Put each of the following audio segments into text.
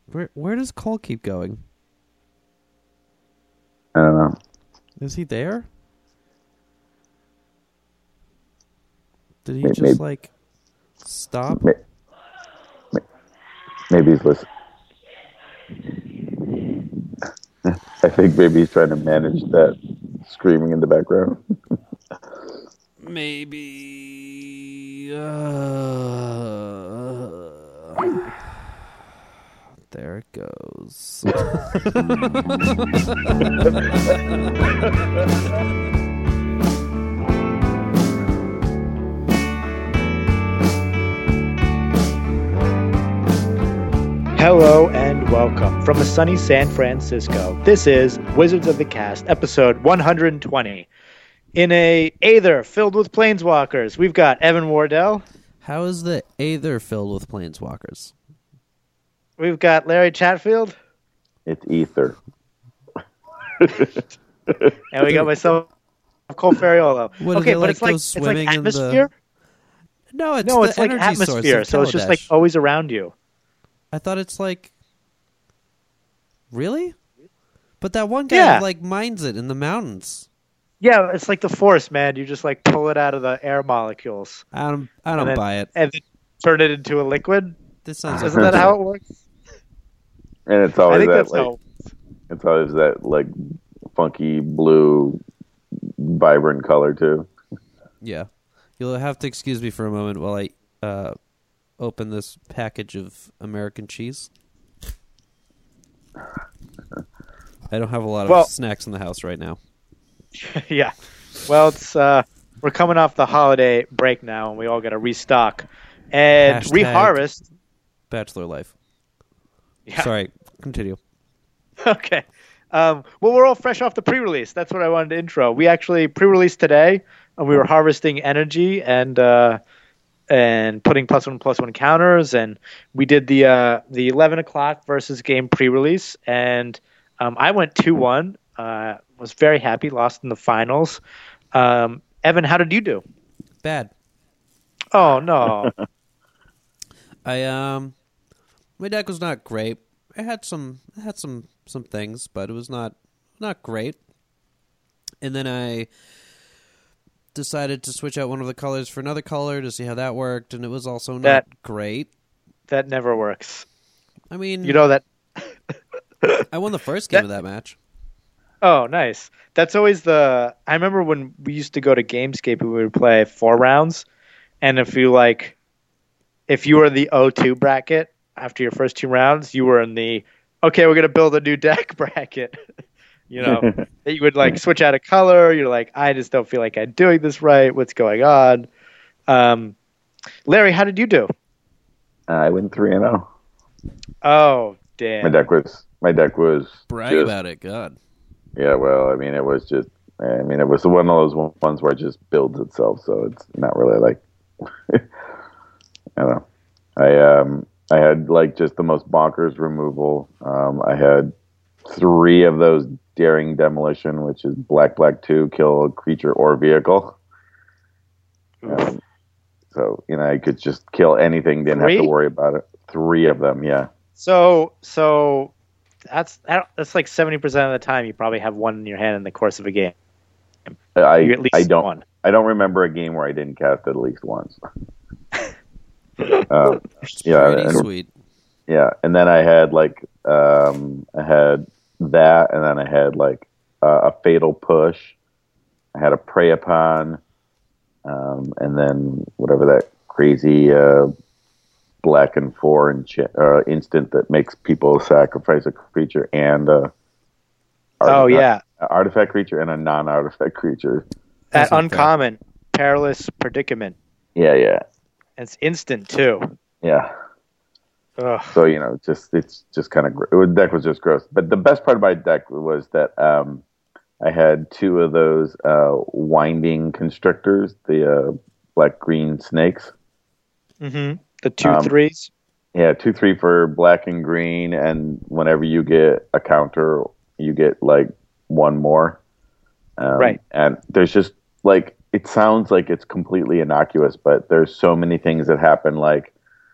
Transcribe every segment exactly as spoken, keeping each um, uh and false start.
Where where does Cole keep going? I don't know. Is he there? Did he Maybe, just maybe, like stop? Maybe, maybe he's listening. I think maybe he's trying to manage that screaming in the background. Maybe. Uh, there it goes. Hello and welcome from a sunny San Francisco. This is Wizards of the Cast, episode one hundred twenty. In a Aether filled with planeswalkers, we've got Evan Wardell. How is the Aether filled with planeswalkers? We've got Larry Chatfield. It's ether. And we got myself, Cole Ferriolo. What, do okay, they, but like, it's like, go it's like swimming in the- atmosphere. No, it's No, the it's like energy source atmosphere, of so it's just like Kaladesh. always around you. I thought it's like... Really? But that one guy Yeah. like mines it in the mountains. Yeah, it's like the Force, man. You just like pull it out of the air molecules. I don't I don't and then, buy it. And then turn it into a liquid. This sounds like Isn't that how it works? And it's I always think that that's like how. it's always that like funky blue, vibrant color too. Yeah. You'll have to excuse me for a moment while I uh, open this package of American cheese. I don't have a lot of Well- snacks in the house right now. Yeah. Well, it's uh, we're coming off the holiday break now, and we all got to restock and Hashtag- reharvest. Bachelor life. Yeah. Sorry, continue. Okay. Um, well, we're all fresh off the pre-release. That's what I wanted to intro. We actually pre-released today, and we were harvesting energy and uh, and putting plus one plus one counters, and we did the uh, the eleven o'clock versus game pre-release, and um, I went two one. Uh, was very happy. Lost in the finals. Um, Evan, how did you do? Bad. Oh no. I um my deck was not great. I had some I had some some things, but it was not not great. And then I decided to switch out one of the colors for another color to see how that worked, and it was also not That- great. That never works. I mean, You know that. I won the first game that- of that match. Oh, nice. That's always the. I remember when we used to go to Gamescape and we would play four rounds, and if you like, if you were the O two bracket after your first two rounds, you were in the okay, we're gonna build a new deck bracket. You know, that you would like switch out a color. You're like, I just don't feel like I'm doing this right. What's going on? Um, Larry, how did you do? I went three and zero. Oh, damn. My deck was my deck was Brag just- about it, God. Yeah, well, I mean, it was just, I mean, it was one of those ones where it just builds itself, so it's not really like, I don't know. I um, I had like just the most bonkers removal. Um, I had three of those daring demolition, which is black, black two, kill a creature or vehicle. Um, so you know, I could just kill anything, didn't have Three? to worry about it. Three of them, yeah. So, so that's that's like seventy percent of the time you probably have one in your hand in the course of a game. I You at least I don't one. I don't remember a game where I didn't cast it at least once. um, yeah, Pretty and, sweet. yeah, and then I had like um, I had that, and then I had like uh, a fatal push. I had a prey upon, um, and then whatever that crazy uh, black and four encha- uh, instant that makes people sacrifice a creature and a Oh yeah, a artifact creature and a non-artifact creature. that That's not uncommon perilous predicament. Yeah, yeah, And it's instant too. yeah. Ugh. So you know, just it's just kind of gr- the deck was just gross. But the best part of my deck was that um, I had two of those uh, winding constrictors, the uh, black green snakes. Mm-hmm. The two Um, threes. Yeah, two three for black and green, and whenever you get a counter, you get like one more. Um, Right. And there's just like it sounds like it's completely innocuous, but there's so many things that happen. Like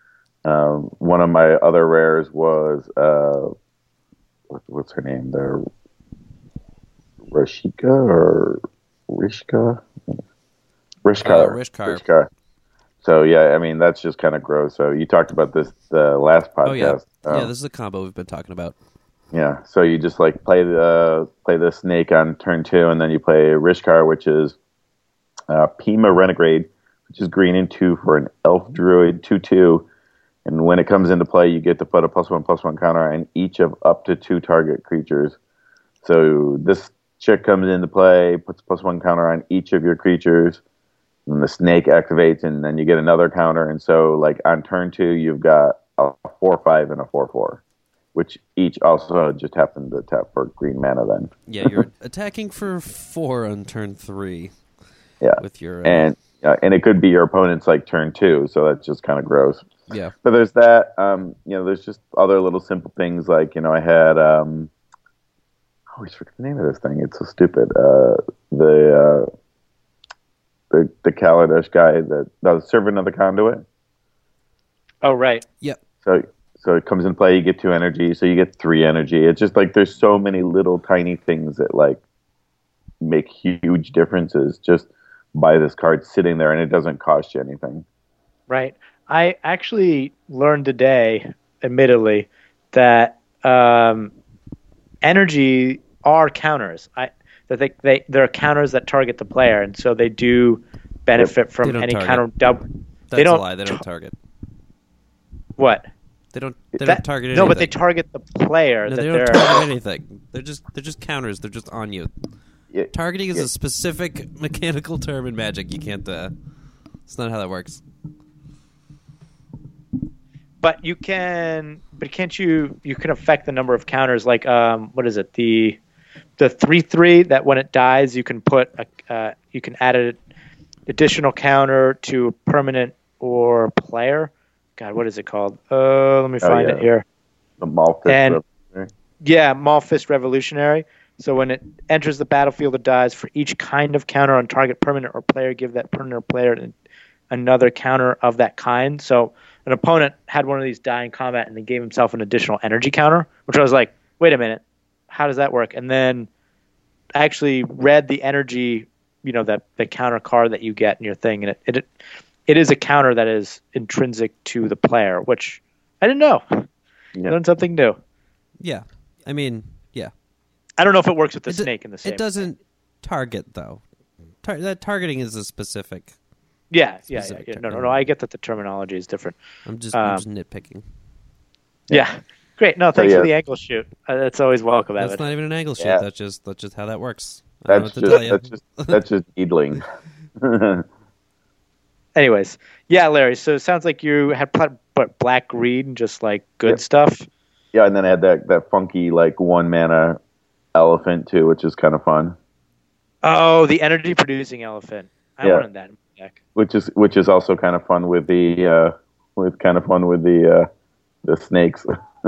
Um, one of my other rares was uh, what, what's her name? The Rashika or Rishka? Rishkar. Uh, Rishkar. Rishkar. So yeah, I mean that's just kind of gross. So you talked about this the last podcast. Oh yeah, Um, yeah. This is a combo we've been talking about. Yeah, so you just like play the play the snake on turn two, and then you play Rishkar, which is uh, Pima Renegade, which is green and two for an elf druid two two, and when it comes into play, you get to put a plus one plus one counter on each of up to two target creatures. So this chick comes into play, puts plus one counter on each of your creatures, and the snake activates, and then you get another counter. And so, like on turn two, you've got a four five and a four four. Which each also just happen to tap for green mana then. Yeah, you're attacking for four on turn three. Yeah. With your uh, and uh, and it could be your opponent's like turn two, so that's just kind of gross. yeah. But there's that. Um, you know, there's just other little simple things like you know I had um, I always forget the name of this thing. It's so stupid. Uh, the uh, the the Kaladesh guy that the servant of the conduit. Oh right. Yep. So. So it comes in play, you get two energy, so you get three energy. It's just like there's so many little tiny things that like make huge differences just by this card sitting there, and it doesn't cost you anything. Right. I actually learned today, admittedly, that um, energy are counters. I that they, they there are counters that target the player, and so they do benefit They from don't any target. kind of double. That's They don't a lie. They don't target. What? They don't. They That- don't target anything. no, but they target the player. No, that they they're don't target anything. They're just they're just counters. They're just on you. Yeah, Targeting is yeah. a specific mechanical term in Magic. You can't. Uh, it's not how that works. But you can, but can't you? You can affect the number of counters. Like, um, what is it? The the three three that when it dies, you can put a, uh, you can add an additional counter to a permanent or player. God, what is it called? Uh, let me Oh, find yeah. it here. The Malfist. And- Revolutionary. Yeah, Malfist Revolutionary. So when it enters the battlefield, it dies. For each kind of counter on target permanent or player, give that permanent or player an- another counter of that kind. So an opponent had one of these die in combat and then gave himself an additional energy counter, which I was like, wait a minute, how does that work? And then I actually read the energy, you know, that the counter card that you get in your thing, and it it it is a counter that is intrinsic to the player, which I didn't know. Yeah. Learned something new. Yeah, I mean, yeah. I don't know if it works with the It do- snake in the same. It doesn't target though. Tar- that targeting is a specific. Yeah, yeah, yeah, specific yeah. term. No, no, no. I get that the terminology is different. I'm just, I'm Um, just nitpicking. Yeah, great. No, thanks yeah. for the angle shoot. Uh, that's always welcome, That's Evan. not even an angle shoot. Yeah. That's just that's just how that works. I don't know That's what to tell just you. that's just that's just needling. Anyways, yeah, Larry. So it sounds like you had pl- but black green, just like good Yep. stuff. Yeah, and then I had that that funky like one mana elephant too, which is kind of fun. Oh, the energy producing elephant. I Yeah. wanted that in my deck. Which is which is also kind of fun with the uh, with kind of fun with the uh, the snakes.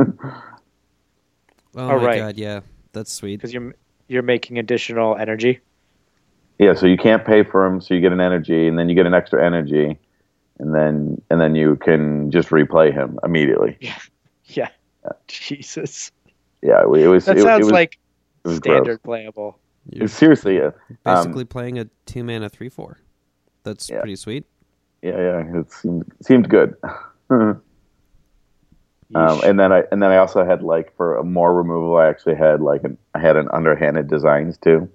Oh Oh, my right. god, yeah, that's sweet. Because you're you're making additional energy. Yeah, so you can't pay for them, so you get an energy, and then you get an extra energy, and then and then you can just replay him immediately. Yeah. Jesus. Yeah, it, it was. That it, sounds it was, like it was standard gross. playable. It You're was seriously, uh, basically um, playing a two mana three four. That's Yeah. pretty sweet. yeah, yeah, it seemed seemed good. um, Yeesh. and then I and then I also had like for more removal, I actually had like an I had an underhanded designs too.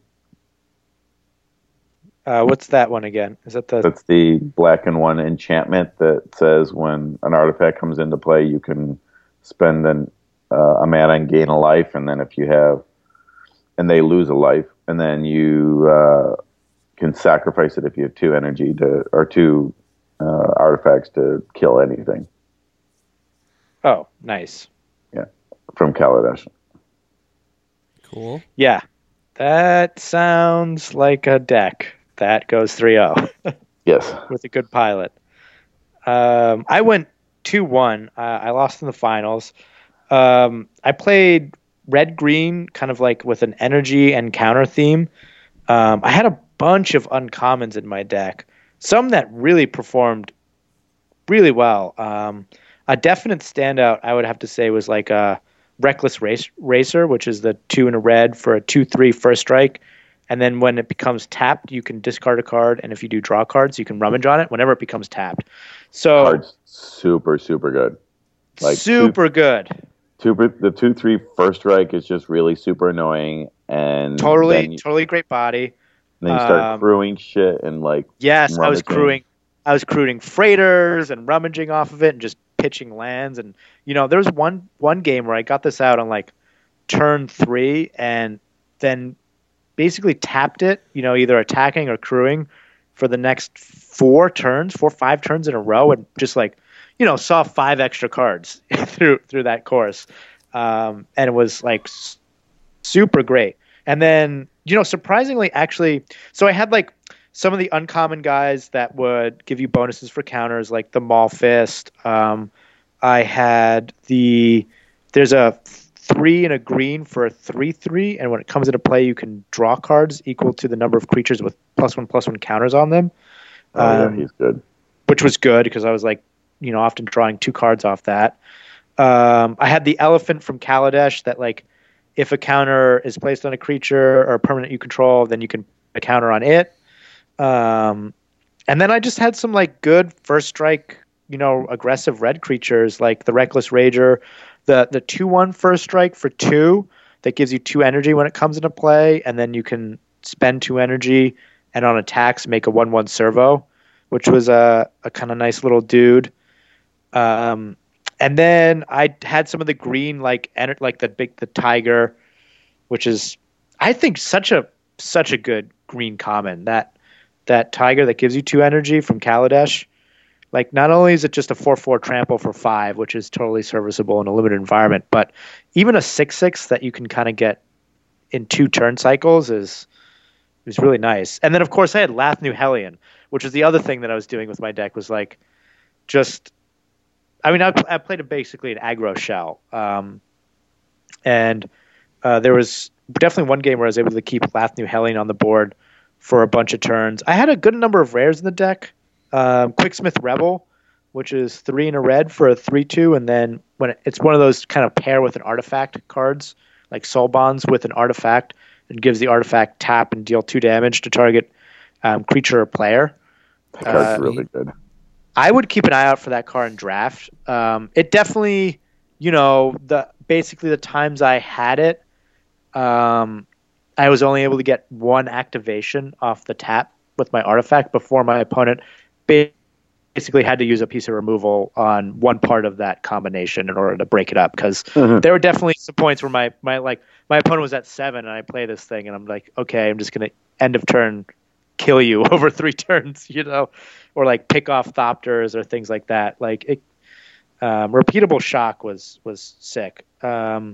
Uh, what's that one again? Is that the That's the black and one enchantment that says when an artifact comes into play, you can spend an, uh, a mana and gain a life, and then if you have, and they lose a life, and then you uh, can sacrifice it if you have two energy to or two uh, artifacts to kill anything Oh, nice. from Kaladesh. Cool. Yeah. That sounds like a deck that goes three oh Yes. with a good pilot. Um, I went two one. Uh, I lost in the finals. Um, I played red green, kind of like with an energy and counter theme. Um, I had a bunch of uncommons in my deck, some that really performed really well. Um, a definite standout, I would have to say, was like a Reckless Race, Racer, which is the two in a red for a two three first strike. And then when it becomes tapped, you can discard a card. And if you do draw cards, you can rummage on it whenever it becomes tapped. So Card's super, super good. Like super two, good. Super, the two three first strike is just really super annoying. And totally, you, totally great body. And then you start um, crewing shit and like yes, rummaging. I was crewing. I was crewing freighters and rummaging off of it and just pitching lands. And, you know, there was one, one game where I got this out on like turn three and then basically tapped it, you know, either attacking or crewing for the next four turns, four, five turns in a row and just like, you know, saw five extra cards through, through that course. Um, and it was like super great. And then, you know, surprisingly, actually, so I had like, some of the uncommon guys that would give you bonuses for counters, like the Maul Fist. Um, I had the there's a three and a green for a three three, and when it comes into play, you can draw cards equal to the number of creatures with plus one plus one counters on them. Oh um, yeah, he's good. Which was good because I was like, you know, often drawing two cards off that. Um, I had the Elephant from Kaladesh that like, if a counter is placed on a creature or a permanent you control, then you can put a counter on it. Um, and then I just had some like good first strike, you know, aggressive red creatures like the Reckless Rager, the the two one first strike for two that gives you two energy when it comes into play, and then you can spend two energy and on attacks make a one one servo, which was a a kind of nice little dude. Um, and then I had some of the green like ener- like the big the tiger, which is I think such a such a good green common that. That tiger that gives you two energy from Kaladesh, like not only is it just a four four trample for five, which is totally serviceable in a limited environment, but even a six six that you can kind of get in two turn cycles is is really nice. And then of course I had Lathnu Hellion, which was the other thing that I was doing with my deck was like just, I mean I, I played a, basically an aggro shell, um, and uh, there was definitely one game where I was able to keep Lathnu Hellion on the board for a bunch of turns. I had a good number of rares in the deck. Um, Quicksmith Rebel, which is three in a red for a three two, and then when it, it's one of those kind of pair with an artifact cards, like Soul Bonds with an artifact, and gives the artifact tap and deal two damage to target um, creature or player. That card's uh, really good. I would keep an eye out for that card in draft. Um, it definitely, you know, the basically the times I had it, um, I was only able to get one activation off the tap with my artifact before my opponent basically had to use a piece of removal on one part of that combination in order to break it up. Because mm-hmm. there were definitely some points where my, my like my opponent was at seven and I play this thing and I'm like, okay, I'm just gonna end of turn kill you over three turns, you know, or like pick off Thopters or things like that. Like it, um, repeatable shock was was sick. Um,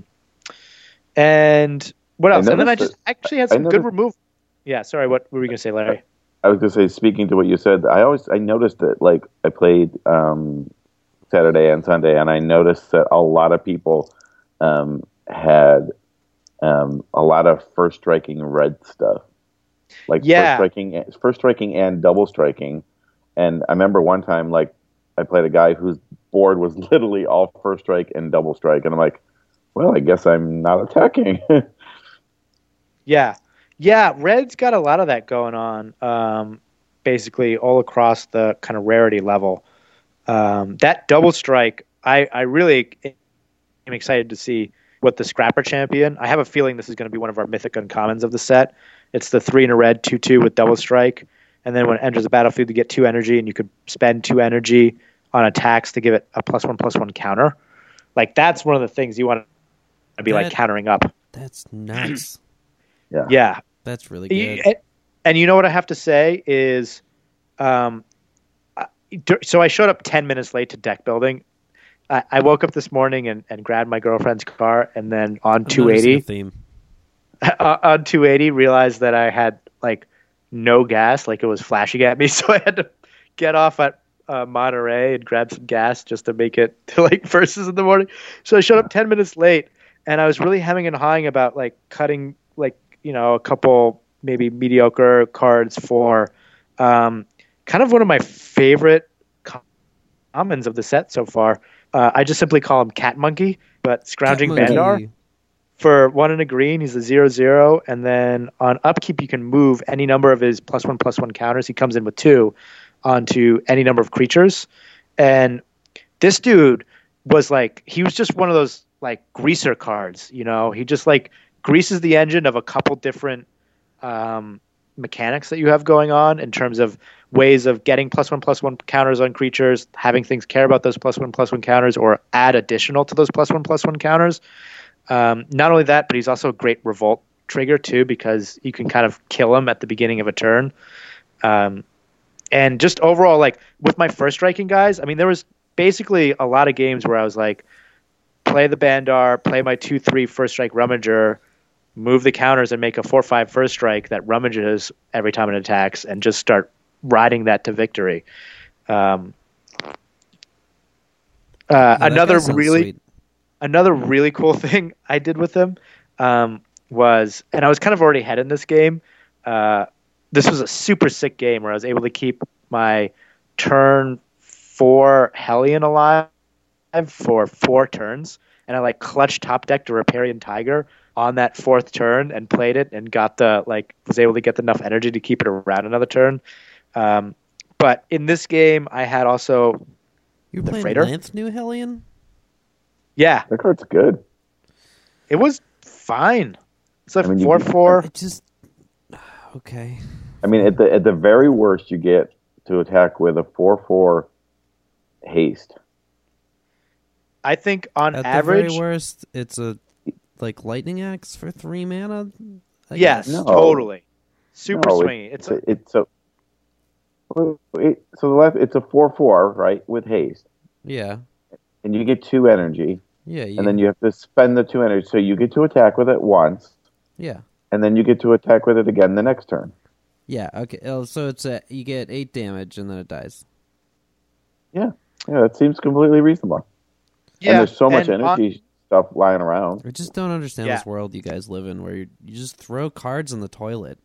and What else? And then I just that, actually had some good removal. Yeah, sorry. What were we going to say, Larry? I was going to say, speaking to what you said, I always I noticed that like I played um, Saturday and Sunday, and I noticed that a lot of people um, had um, a lot of first striking red stuff, like yeah. first striking, first striking and double striking. And I remember one time, like I played a guy whose board was literally all first strike and double strike, and I'm like, well, I guess I'm not attacking. Yeah. Yeah, Red's got a lot of that going on, um, basically all across the kind of rarity level. Um, that double strike, I, I really am excited to see what the Scrapper Champion. I have a feeling this is going to be one of our mythic uncommons of the set. It's the three in a red, two two with double strike. And then when it enters the battlefield, you get two energy, and you could spend two energy on attacks to give it a plus one, plus one counter. Like, that's one of the things you want to be, that, like, countering up. That's nuts. Yeah. Yeah. That's really good. And, and you know what I have to say is, um, so I showed up ten minutes late to deck building. I, I woke up this morning and, and grabbed my girlfriend's car, and then on two eighty, theme. on two eighty, realized that I had like no gas, like it was flashing at me. So I had to get off at uh, Monterey and grab some gas just to make it to like versus in the morning. So I showed up ten minutes late, and I was really hemming and hawing about like cutting like, you know, a couple maybe mediocre cards for um, kind of one of my favorite commons of the set so far, Uh, I just simply call him Cat Monkey, but Scrounging Cat Bandar. Monkey. For one and a green, he's a zero zero, and then on upkeep, you can move any number of his plus one plus one counters. He comes in with two onto any number of creatures, and this dude was like he was just one of those like greaser cards. You know, he just like greases the engine of a couple different um, mechanics that you have going on in terms of ways of getting plus one plus one counters on creatures, having things care about those plus one plus one counters, or add additional to those plus one plus one counters. Um, not only that, but he's also a great revolt trigger too, because you can kind of kill him at the beginning of a turn. Um, and just overall, like with my first striking guys, I mean, there was basically a lot of games where I was like, play the Bandar, play my two three first strike Rummager, move the counters and make a four five first strike that rummages every time it attacks, and just start riding that to victory. Um, uh, Yeah, that another guy sounds really. sweet. Another really cool thing I did with him um, was, and I was kind of already ahead in this game. Uh, this was a super sick game where I was able to keep my turn four Hellion alive for four turns, and I like clutched top decked a Riparian Tiger on that fourth turn and played it and got the like was able to get enough energy to keep it around another turn. Um, but in this game, I had also You're the playing Freighter. Lanth New Hellion? yeah, That card's good. it was fine. It's a I mean, you four can- four. It just okay. I mean, at the at the very worst, you get to attack with a four four haste. I think on At average, the very worst, it's a like lightning axe for three mana. I yes, guess. No. totally, super No, swingy. It's a, It's a, it's a well, it, so the left it's a four four right with haste, Yeah, and you get two energy, yeah, yeah. and then you have to spend the two energy. So you get to attack with it once, yeah, and then you get to attack with it again the next turn. yeah. Okay. Oh, so it's a you get eight damage and then it dies. Yeah, yeah, that seems completely reasonable. yeah, and there's so much and on- energy stuff lying around. I just don't understand Yeah. this world you guys live in, where you you just throw cards in the toilet.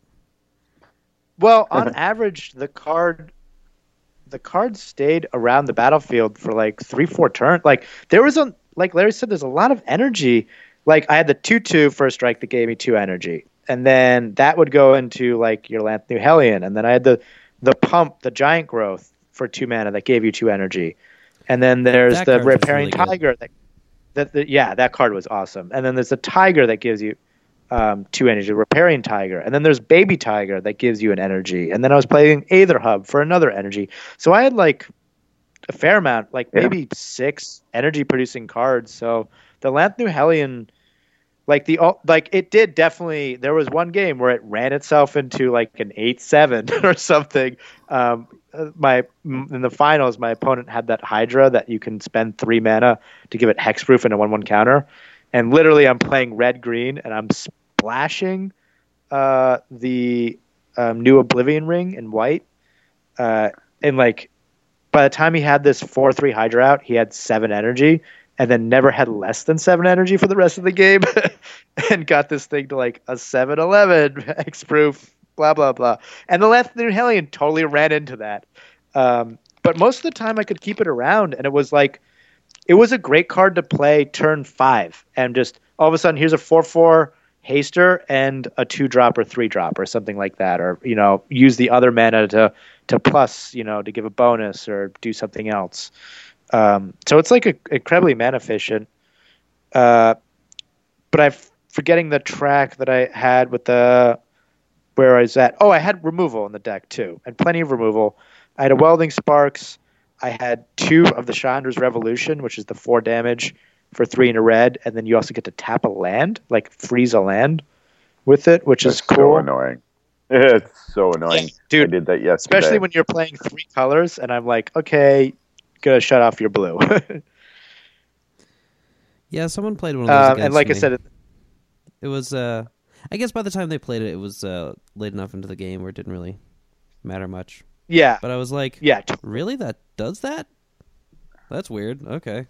well, on average, the card, the card stayed around the battlefield for like three, four turns. Like there was a, like Larry said, there's a lot of energy. Like I had the two two first strike that gave me two energy, and then that would go into like your Lanth New Hellion, and then I had the the pump, the giant growth for two mana that gave you two energy, and then there's That the card was Riparian really good. Tiger that, that the, yeah, that card was awesome, and then there's the Tiger that gives you um, two energy, Riparian Tiger, and then there's Baby Tiger that gives you an energy, and then I was playing Aether Hub for another energy, so I had like a fair amount, like Yeah. maybe six energy producing cards. So the Lanth New Hellion, like the like it did definitely. There was one game where it ran itself into like an eight seven or something. Um, uh, my in the finals, my opponent had that Hydra that you can spend three mana to give it hexproof and a one one counter, and literally I'm playing red green and I'm splashing uh, the um, new Oblivion Ring in white, uh, and like by the time he had this four three Hydra out, he had seven energy, and then never had less than seven energy for the rest of the game, and got this thing to like a seven eleven hexproof, blah blah blah. And the Lanth New Hellion totally ran into that. Um, but most of the time, I could keep it around, and it was like it was a great card to play turn five, and just all of a sudden, here's a four four haster and a two drop or three drop or something like that, or you know, use the other mana to to plus, you know, to give a bonus or do something else. Um, so it's like a, incredibly mana efficient. Uh, but I'm forgetting the track that I had with the where I was at. Oh, I had removal in the deck too, and plenty of removal. I had a Welding Sparks. I had two of the Chandra's Revolution, which is the four damage for three in a red, and then you also get to tap a land, like freeze a land with it, which It's is cool. so annoying. It's so annoying. Dude, I did that yesterday. especially when you're playing three colors, and I'm like, okay, gonna shut off your blue. Yeah, someone played one of those um, against and like me. I said, it, It was, uh, I guess by the time they played it, it was uh, late enough into the game where it didn't really matter much. yeah, But I was like, yeah, t- really? That does that? That's weird. Okay.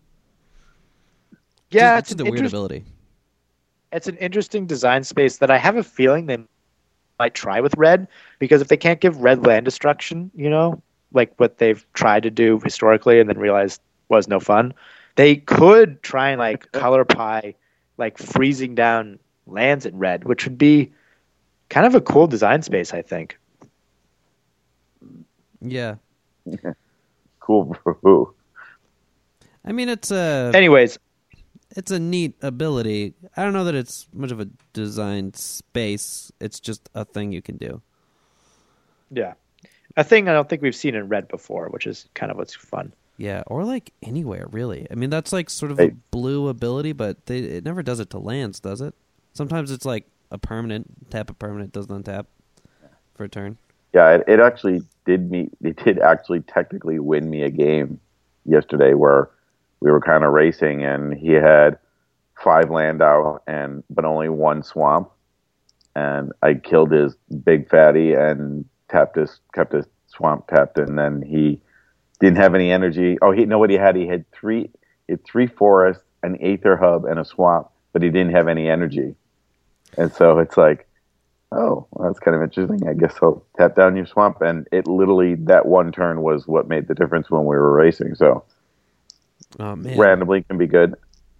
yeah. It's It's just an, a weird interest, ability. it's an interesting design space that I have a feeling they might try with red, because if they can't give red land destruction, you know, like what they've tried to do historically, and then realized was no fun. They could try and like color pie, like freezing down lands in red, which would be kind of a cool design space, I think. Yeah. Cool for who? I mean, it's a Anyways, it's a neat ability. I don't know that it's much of a design space. It's just a thing you can do. yeah, a thing I don't think we've seen in red before, which is kind of what's fun. Yeah, or like anywhere really. I mean, that's like sort of Hey. a blue ability, but they, it never does it to lands, does it? Sometimes it's like a permanent tap, a permanent doesn't untap for a turn. Yeah, it, it actually did me. It did actually technically win me a game yesterday where we were kind of racing, and he had five land out and but only one swamp, and I killed his big fatty and tapped his kept his swamp tapped, and then he didn't have any energy. Oh, he know what he had? He had three, he had three forests, an aether hub, and a swamp, but he didn't have any energy, and so it's like, oh, well, that's kind of interesting. I guess I'll tap down your swamp. And it literally, that one turn was what made the difference when we were racing. So Oh man, randomly can be good.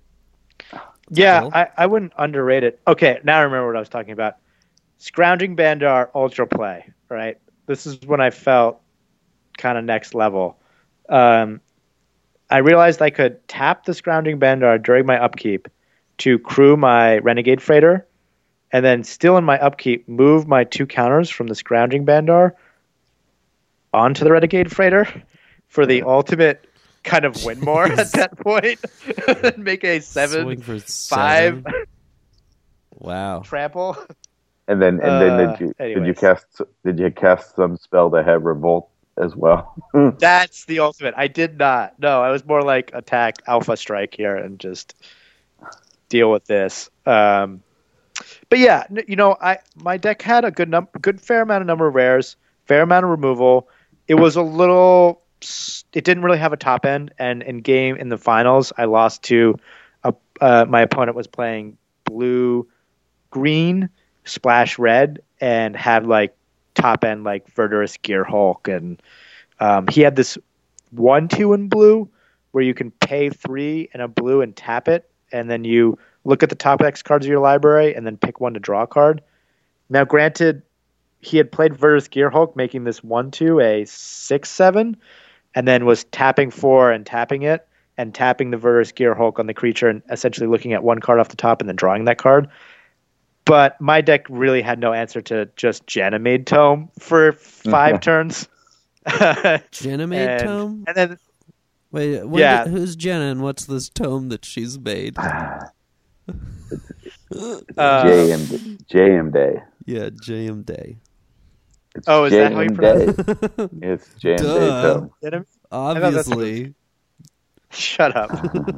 Yeah, cool. I, I wouldn't underrate it. Okay, now I remember what I was talking about. Scrounging Bandar Ultra Play, right? This is when I felt kind of next level. Um, I realized I could tap the Scrounging Bandar during my upkeep to crew my Renegade Freighter, and then still in my upkeep, move my two counters from the Scrounging Bandar onto the Renegade Freighter for the ultimate kind of win more at that point. Make a seven, Swing for five seven. Wow. trample. And then, and then Uh, did you did you anyways. cast did you cast some spell that had revolt as well? That's the ultimate. I did not. No, I was more like attack Alpha Strike here and just deal with this. Um, but yeah, n- you know, I my deck had a good num- good fair amount of number of rares, fair amount of removal. It was a little. s- It didn't really have a top end, and in game in the finals, I lost to. A, uh, my opponent was playing blue, green, splash red, and had like top end like Verdurous Gear Hulk, and um, he had this one two in blue where you can pay three and a blue and tap it, and then you look at the top X cards of your library and then pick one to draw a card. Now, granted, he had played Verdurous Gear Hulk, making this one two a six seven, and then was tapping four and tapping it, and tapping the Verdurous Gear Hulk on the creature, and essentially looking at one card off the top and then drawing that card. But my deck really had no answer to just Janimade Tome for five turns. Jenna made and, tome? and then Wait, when Yeah. did- who's Jenna and what's this tome that she's made? uh, J M J M Day. Yeah, J M Day. It's Oh, is that how you J M pronounce Day. It's J M Day. Duh. So. Janim- Obviously. shut up.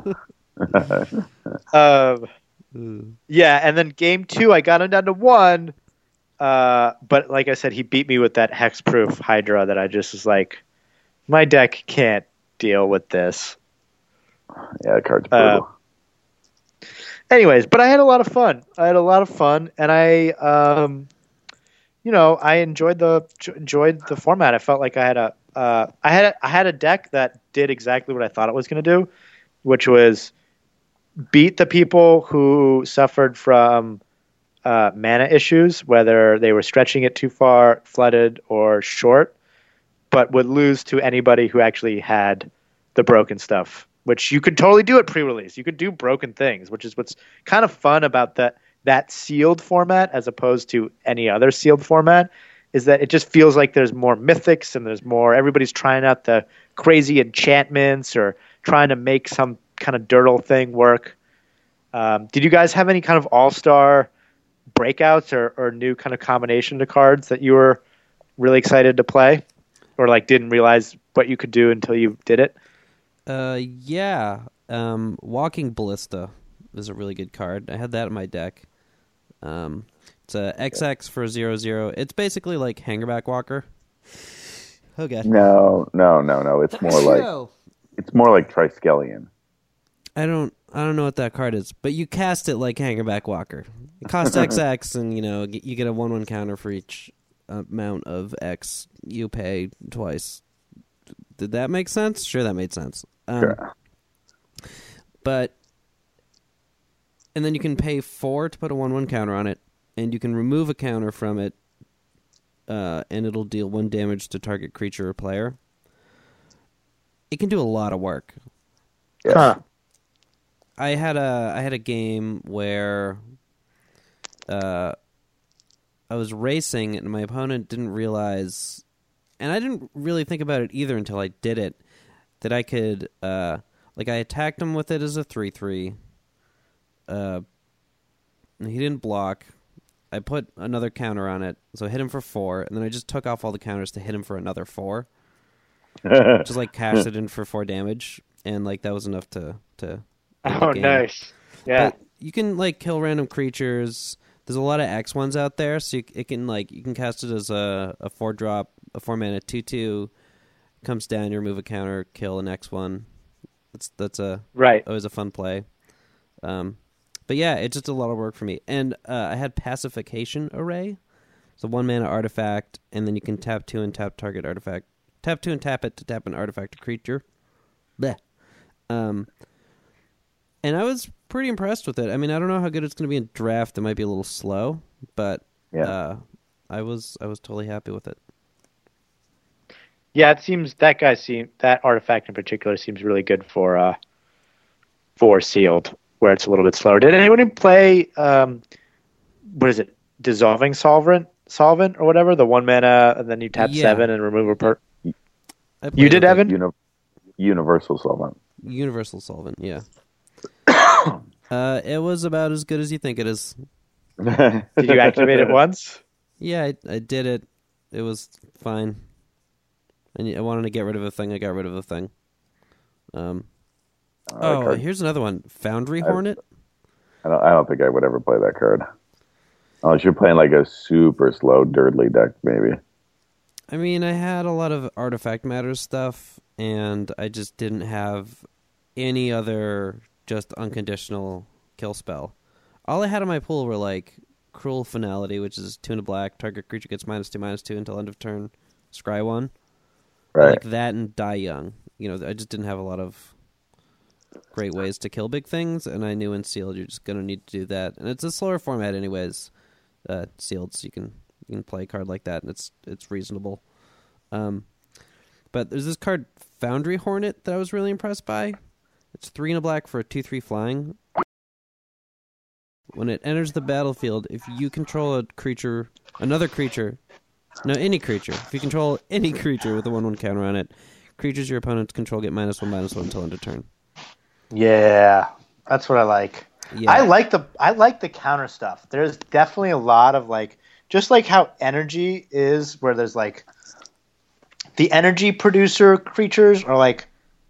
um, yeah, and then game two, I got him down to one. Uh, but like I said, he beat me with that hexproof Hydra that I just was like, my deck can't deal with this. Yeah, the card's Uh, brutal. Anyways, but I had a lot of fun. I had a lot of fun, and I, um, you know, I enjoyed the enjoyed the format. I felt like I had a, uh, I had a, I had a deck that did exactly what I thought it was going to do, which was beat the people who suffered from uh, mana issues, whether they were stretching it too far, flooded, or short, but would lose to anybody who actually had the broken stuff, which you could totally do at pre-release. You could do broken things, which is what's kind of fun about that that sealed format as opposed to any other sealed format, is that it just feels like there's more mythics and there's more, everybody's trying out the crazy enchantments or trying to make some kind of dirtle thing work. Um, did you guys have any kind of all-star breakouts or, or new kind of combination to cards that you were really excited to play, or like didn't realize what you could do until you did it? Uh, yeah. Um, Walking Ballista is a really good card. I had that in my deck. Um, it's a X X for zero zero. It's basically like Hangerback Walker. Oh god. No, no, no, no. It's more like it's more like Triskelion. I don't I don't know what that card is, but you cast it like Hangerback Walker. It costs X X, and you know you get a one one counter for each amount of X you pay twice. Did that make sense? Sure, that made sense. Um, Sure. But, and then you can pay four to put a one one counter on it, and you can remove a counter from it, uh, and it'll deal one damage to target creature or player. It can do a lot of work. Yeah. Huh. I had a I had a game where uh, I was racing and my opponent didn't realize, and I didn't really think about it either until I did it, that I could uh, like I attacked him with it as a three three. Uh, and he didn't block. I put another counter on it, so I hit him for four, and then I just took off all the counters to hit him for another four. Just like cashed it in for four damage, and like that was enough to to. end the Oh, game. nice. Yeah. But you can like kill random creatures. There's a lot of X ones out there, so you, it can like you can cast it as a a four drop, a four mana two two. Comes down, you remove a counter, kill an X one. That's that's a Right. always a fun play. Um, but yeah, it's just a lot of work for me. And uh, I had Pacification Array, so one mana artifact, and then you can tap two and tap target artifact. Tap two and tap it to tap an artifact or creature. Bleh. Um. And I was pretty impressed with it. I mean, I don't know how good it's going to be in draft. It might be a little slow, but Yeah. uh, I was I was totally happy with it. Yeah, it seems that guy seem that artifact in particular seems really good for uh for sealed, where it's a little bit slower. Did anyone play um what is it? Dissolving solvent solvent or whatever? The one mana and then you tap Yeah. seven and remove a per I You played did, with it. Evan? Uni- Universal Solvent. Universal Solvent, yeah. uh, it was about as good as you think it is. Did you activate it once? Yeah, I, I did it. It was fine. And I wanted to get rid of a thing. I got rid of a thing. Um. Uh, Oh, card- here's another one. Foundry I- Hornet. I don't. I don't think I would ever play that card. Unless you're playing like a super slow Dirtly deck, maybe. I mean, I had a lot of Artifact Matters stuff, and I just didn't have any other just unconditional kill spell. All I had in my pool were like Cruel Finality, which is two and a black. Target creature gets minus two, minus two until end of turn. Scry one. Right. Like that and Die Young. You know, I just didn't have a lot of great ways to kill big things, and I knew in Sealed you're just going to need to do that. And it's a slower format anyways, uh, Sealed, so you can you can play a card like that, and it's it's reasonable. Um, but there's this card, Foundry Hornet, that I was really impressed by. It's three and a black for a two three flying. When it enters the battlefield, if you control a creature, another creature, no, any creature, if you control any creature with a one one counter on it, creatures your opponents control get minus one, minus one until end of turn. Yeah. That's what I like. Yeah. I like the I like the counter stuff. There's definitely a lot of like just like how energy is where there's like the energy producer creatures are like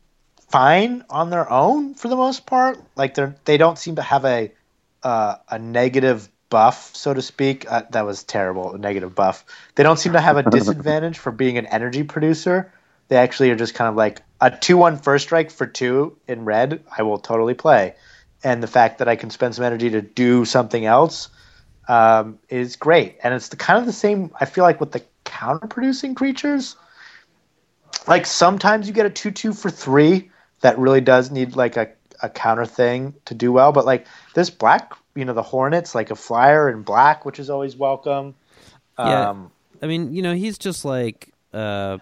fine on their own for the most part. Like they're they don't seem to have a uh, a negative buff, so to speak. Uh, that was terrible, a negative buff. They don't seem to have a disadvantage for being an energy producer. They actually are just kind of like a two one first strike for two in red, I will totally play. And the fact that I can spend some energy to do something else um, is great. And it's the kind of the same, I feel like, with the counter-producing creatures. Like, sometimes you get a two two for three that really does need, like, a, a counter thing to do well. But, like, this black, you know, the Hornets, like a flyer in black, which is always welcome. Yeah. Um, I mean, you know, he's just like uh,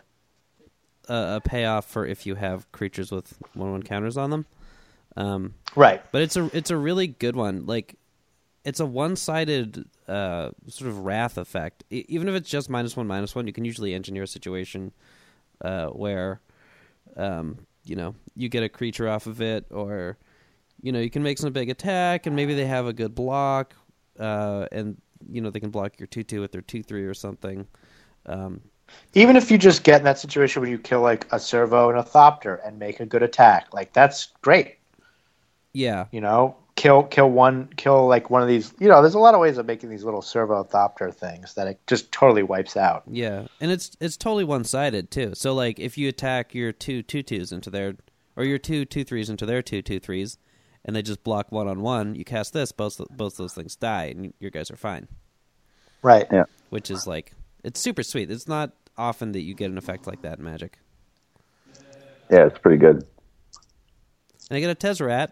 a, a payoff for if you have creatures with one one counters on them. Um, right. but it's a it's a really good one. Like, it's a one sided uh, sort of wrath effect. E- even if it's just minus one minus one, you can usually engineer a situation uh, where um, you know you get a creature off of it, or you know you can make some big attack, and maybe they have a good block, uh, and you know they can block your two two with their two three or something. Um, Even if you just get in that situation where you kill, like, a Servo and a Thopter and make a good attack, like, that's great. yeah, You know, kill kill one kill like one of these. You know, there's a lot of ways of making these little servothopter things that it just totally wipes out. yeah, and it's it's totally one sided too. So like if you attack your two two twos into their, or your two two threes into their two two threes, and they just block one on one, you cast this, both both those things die, and your guys are fine. Right. Yeah. Which is like, it's super sweet. It's not often that you get an effect like that in Magic. Yeah, it's pretty good. And I get a Tezzeret.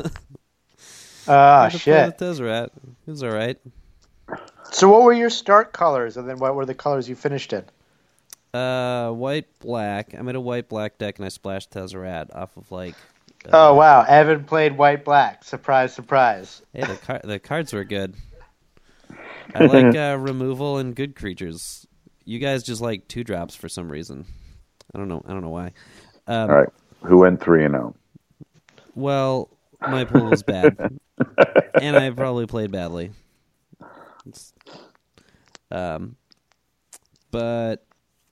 Ah, I shit. play the Tezzeret. It was all right. So what were your start colors, and then what were the colors you finished in? Uh, white, black. I made a white, black deck, and I splashed Tezzeret off of, like... Uh, Oh, wow. Evan played white, black. Surprise, surprise. Hey, the, car- the cards were good. I like uh, removal and good creatures. You guys just like two drops for some reason. I don't know. I don't know why. Um, All right. Who went three and zero? Well, my pool was bad, and I probably played badly. It's, um, but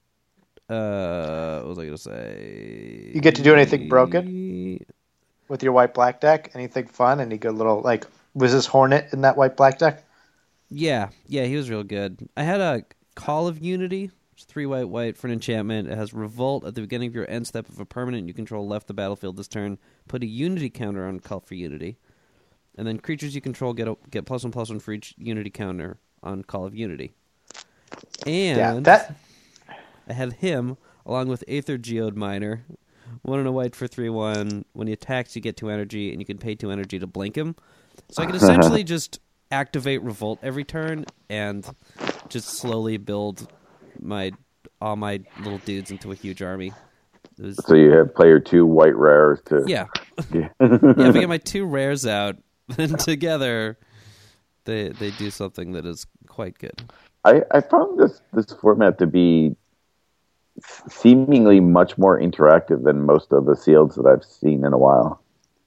uh, what was I going to say? You get to do anything broken with your white, black deck? Anything fun? Any good little, like, was this Hornet in that white, black deck? Yeah, yeah, he was real good. I had a Call of Unity, which is three white, white for an enchantment. It has Revolt at the beginning of your end step. If a permanent you control left the battlefield this turn, put a Unity counter on Call for Unity. And then creatures you control get a, get plus one plus one for each Unity counter on Call of Unity. And Yeah, that... I had him along with Aether Geode Miner. One and a white for three one. When he attacks, you get two energy, and you can pay two energy to blink him. So I can essentially just activate Revolt every turn and just slowly build my all my little dudes into a huge army. It was, So you have player two white rares to... yeah. Yeah. Yeah, if I get my two rares out, then together they they do something that is quite good. I, I found this, this format to be seemingly much more interactive than most of the sealeds that I've seen in a while.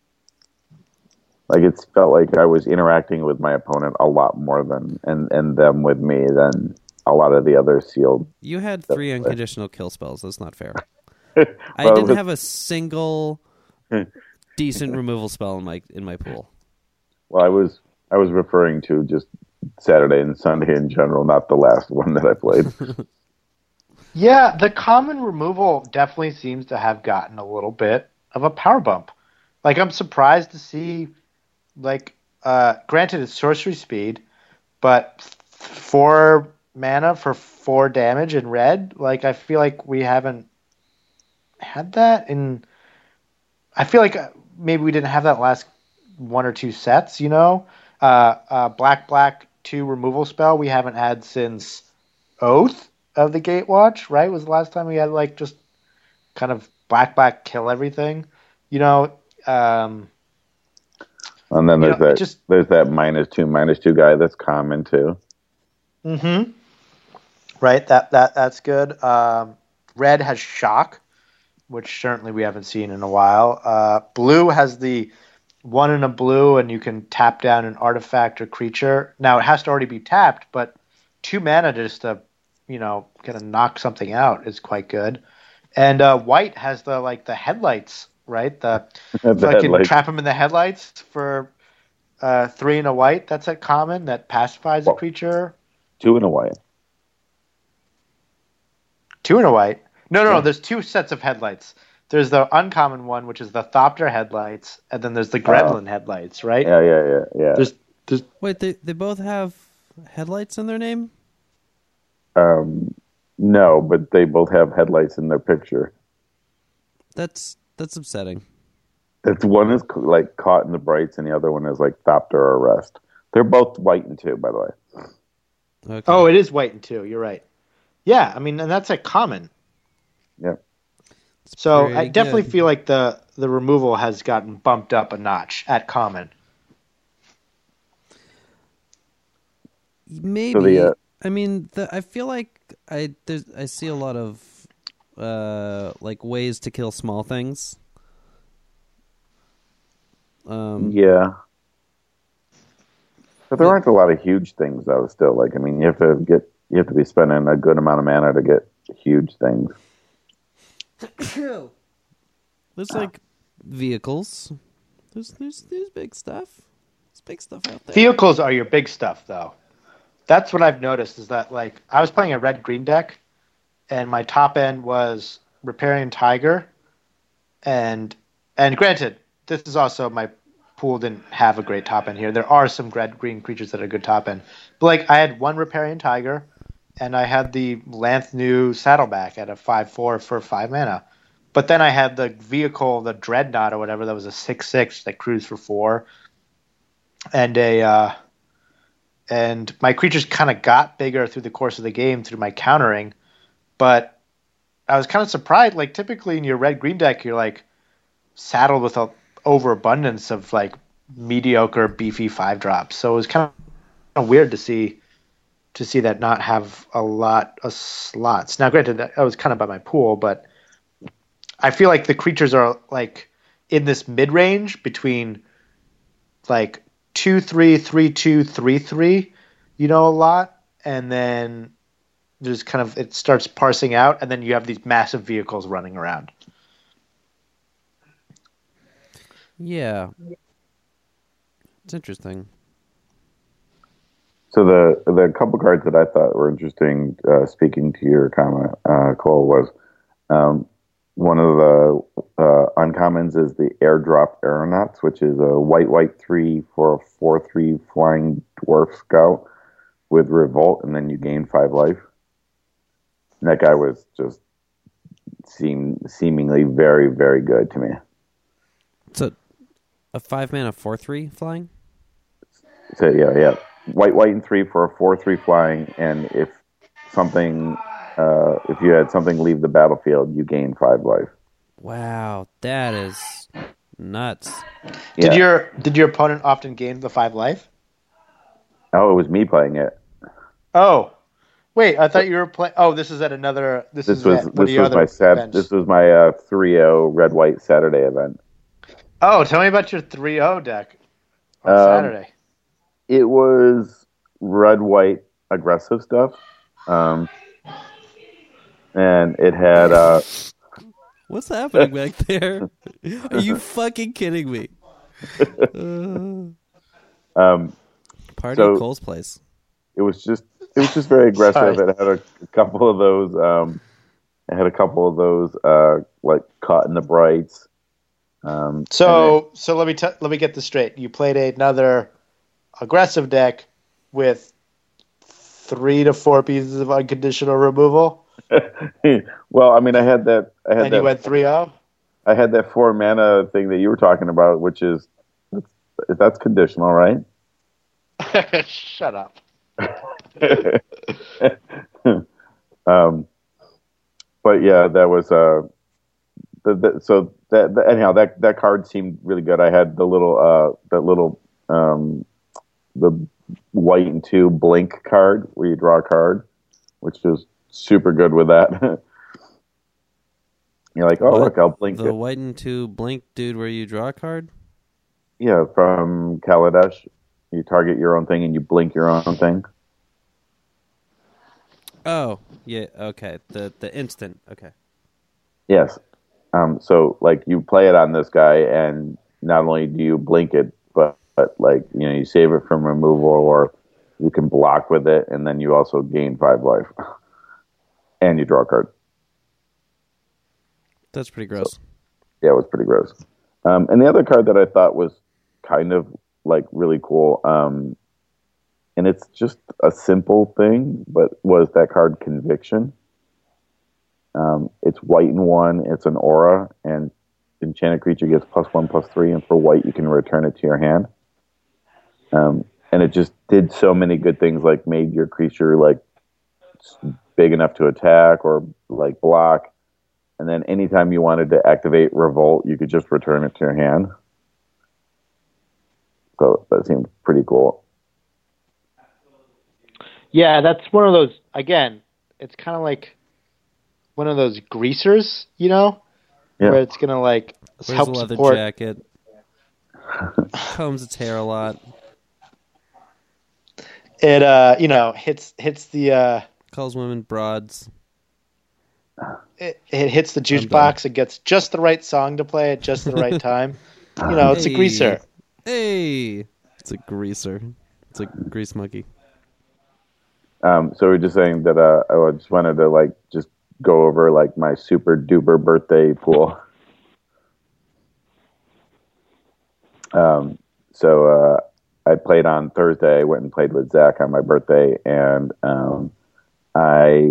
Like, it felt like I was interacting with my opponent a lot more than and, and them with me than a lot of the other sealed. You had three unconditional kill spells. That's not fair. Well, I didn't was, have a single decent removal spell in my in my pool. Well, I was I was referring to just Saturday and Sunday in general, not the last one that I played. Yeah, the common removal definitely seems to have gotten a little bit of a power bump. Like, I'm surprised to see, like, uh, granted it's sorcery speed, but four mana for four damage in red, like, I feel like we haven't had that in... I feel like maybe we didn't have that last one or two sets, you know? Uh, uh, black, black, two removal spell we haven't had since Oath of the Gatewatch, right? Was the last time we had, like, just kind of black, black, kill everything, you know? Um, And then there's know, that just- there's that minus two minus two guy that's common too. mm-hmm. Right, that, that that's good. Um, red has Shock, which certainly we haven't seen in a while. Uh, blue has the one in a blue, and you can tap down an artifact or creature. Now, it has to already be tapped, but two mana just to, you know, kind of knock something out is quite good. And uh, white has the, like, the headlights, right? The, The so I can headlights. trap him in the headlights for uh, three and a white. That's a common that pacifies a Well- creature. Two in a white. Two and a white. No, no, Yeah. no. There's two sets of headlights. There's the uncommon one, which is the Thopter headlights, and then there's the Gremlin headlights, right? Yeah, yeah, yeah, yeah. There's, there's, Wait, they they both have headlights in their name? Um, no, but they both have headlights in their picture. That's that's upsetting. It's one is like caught in the brights, and the other one is like Thopter or Arrest. They're both white and two, by the way. Okay. oh, it is white and two. You're right. Yeah, I mean, and that's a common. Yeah. So Pretty I definitely good. feel like the the removal has gotten bumped up a notch at common. Maybe. So the, uh, I mean, the, I feel like I there's I see a lot of uh like ways to kill small things. Um, Yeah. But there aren't a lot of huge things though. Still, like I mean, you have to get you have to be spending a good amount of mana to get huge things. There's like vehicles. There's there's there's big stuff. There's big stuff out there. Vehicles are your big stuff, though. That's what I've noticed is that, like, I was playing a red green deck, and my top end was Riparian Tiger, and and granted, this is also my pool didn't have a great top end here. There are some red green creatures that are good top end, but like I had one Riparian Tiger, and I had the Lanthnu Saddleback at a five four for five mana, But then I had the vehicle, the Dreadnought or whatever, that was a six six that cruised for four, and a uh, and my creatures kind of got bigger through the course of the game through my countering, but I was kind of surprised. Like typically in your red green deck, you're like saddled with a overabundance of like mediocre beefy five drops, so it was kind of weird to see to see that not have a lot of slots. Now, granted, that was kind of by my pool, but I feel like the creatures are like in this mid range between like two three three two three three, you know, a lot, and then there's kind of it starts parsing out, and then you have these massive vehicles running around. Yeah, it's interesting. So the the couple cards that I thought were interesting, uh, speaking to your comment, uh, Cole, was um, one of the uh, uncommons is the Airdrop Aeronauts, which is a white white three for a four three flying dwarf scout with revolt, and then you gain five life. And that guy was just seem seemingly very very good to me. So, a five mana four three flying. So yeah, yeah. White, white, and three for a four three flying, and if something, uh, if you had something leave the battlefield, you gain five life. Wow, that is nuts. Did Yeah. your did your opponent often gain the five life? Oh, it was me playing it. Oh, wait, I thought you were playing. Oh, this is at another. This, This is was at one of this your was other my sat. events. This was my uh, three oh red white Saturday event. Oh, tell me about your three oh deck on Um, Saturday. It was red white aggressive stuff, um, and it had. Uh, What's happening back there? Are you fucking kidding me? Uh, um, party so- at Cole's place. it was just it was just very aggressive. Sorry. It had a, a couple of those. Um, it had a couple of those uh, like caught in the brights. Um, So, so let me t- let me get this straight. You played another aggressive deck with three to four pieces of unconditional removal, then- well, I mean, I had that. I had and that. you went three oh. I had that four mana thing that you were talking about, which is that's, that's conditional, right? Shut up. um, but yeah, that was uh, the, the, so that the, anyhow that that card seemed really good. I had the little uh, that little um, the white and two blink card where you draw a card, which was super good with that. You're like, oh What? look, I'll blink The it. white and two blink dude where you draw a card? Yeah, from Kaladesh, you target your own thing and you blink your own thing. Oh, yeah, okay. The the instant. Okay. Yes. Um, so, like, you play it on this guy, and not only do you blink it, but, but, like, you know, you save it from removal, or you can block with it, and then you also gain five life. And you draw a card. That's pretty gross. Yeah, it was pretty gross. Um, and the other card that I thought was kind of, like, really cool, um, and it's just a simple thing, but was that card Conviction. Um, it's white and one. It's an aura, and enchanted creature gets plus one, plus three, and for white you can return it to your hand. Um, and it just did so many good things, like made your creature like big enough to attack or like block. And then anytime you wanted to activate Revolt, you could just return it to your hand. So that seemed pretty cool. Yeah, that's one of those. Again, it's kind of like one of those greasers, you know, Yeah. where it's gonna like Wears a help leather support. jacket. Combs its hair a lot. It uh, you know, hits hits the uh, Calls women broads. it, it hits the juice I'm done. box. It gets just the right song to play at just the right time. You know, it's a Hey. greaser. Hey! It's a greaser. It's a grease monkey. Um, so we're just saying that uh, I just wanted to like just go over like my super duper birthday pool. Um, so uh, I played on Thursday. I went and played with Zach on my birthday, and um, I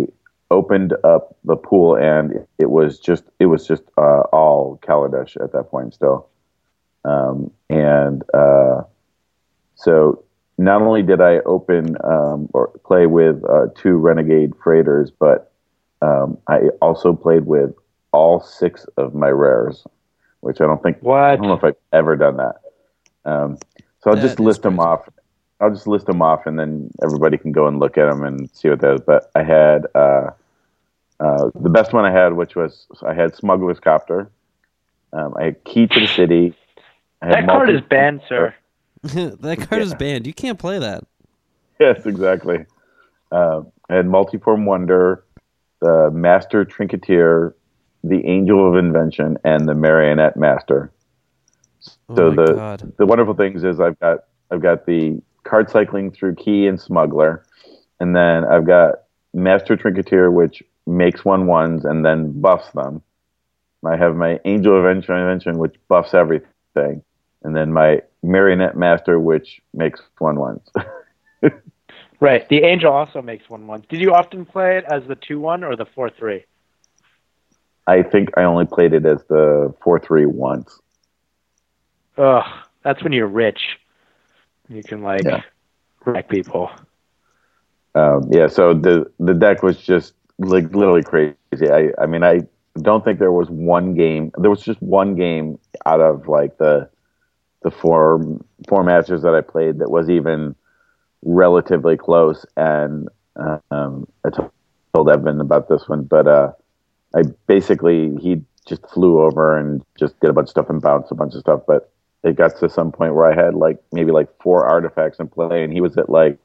opened up the pool, and it was just it was just uh, all Kaladesh at that point still. Um, and uh, so not only did I open um, or play with uh, two Renegade Freighters, but um, I also played with all six of my rares, which I don't think What? I don't know if I've ever done that. Um, so I'll That just is list them crazy. off. I'll just list them off, and then everybody can go and look at them and see what that is. But I had uh, uh, the best one I had, which was I had Smuggler's Copter. Um, I had Key to the City. I had That card multi- is banned, sir. That card is Yeah. banned. You can't play that. Yes, exactly. Uh, I had Multiform Wonder, the Master Trinketeer, the Angel of Invention, and the Marionette Master. Oh So my the god. the wonderful things is I've got I've got the card cycling through Key and Smuggler, and then I've got Master Trinketeer, which makes one ones and then buffs them. I have my Angel of Invention, which buffs everything, and then my Marionette Master, which makes one ones. Right. The Angel also makes one one. Did you often play it as the two one or the four three? I think I only played it as the four three once. Ugh, that's when you're rich. You can like Yeah. wreck people. Um, yeah, so the the deck was just like literally crazy. I I mean I don't think there was one game. There was just one game out of like the the four four matches that I played that was even relatively close. And uh, um, I t- told Evan about this one, but uh, I basically he just flew over and just did a bunch of stuff and bounced a bunch of stuff. But it got to some point where I had like maybe like four artifacts in play, and he was at like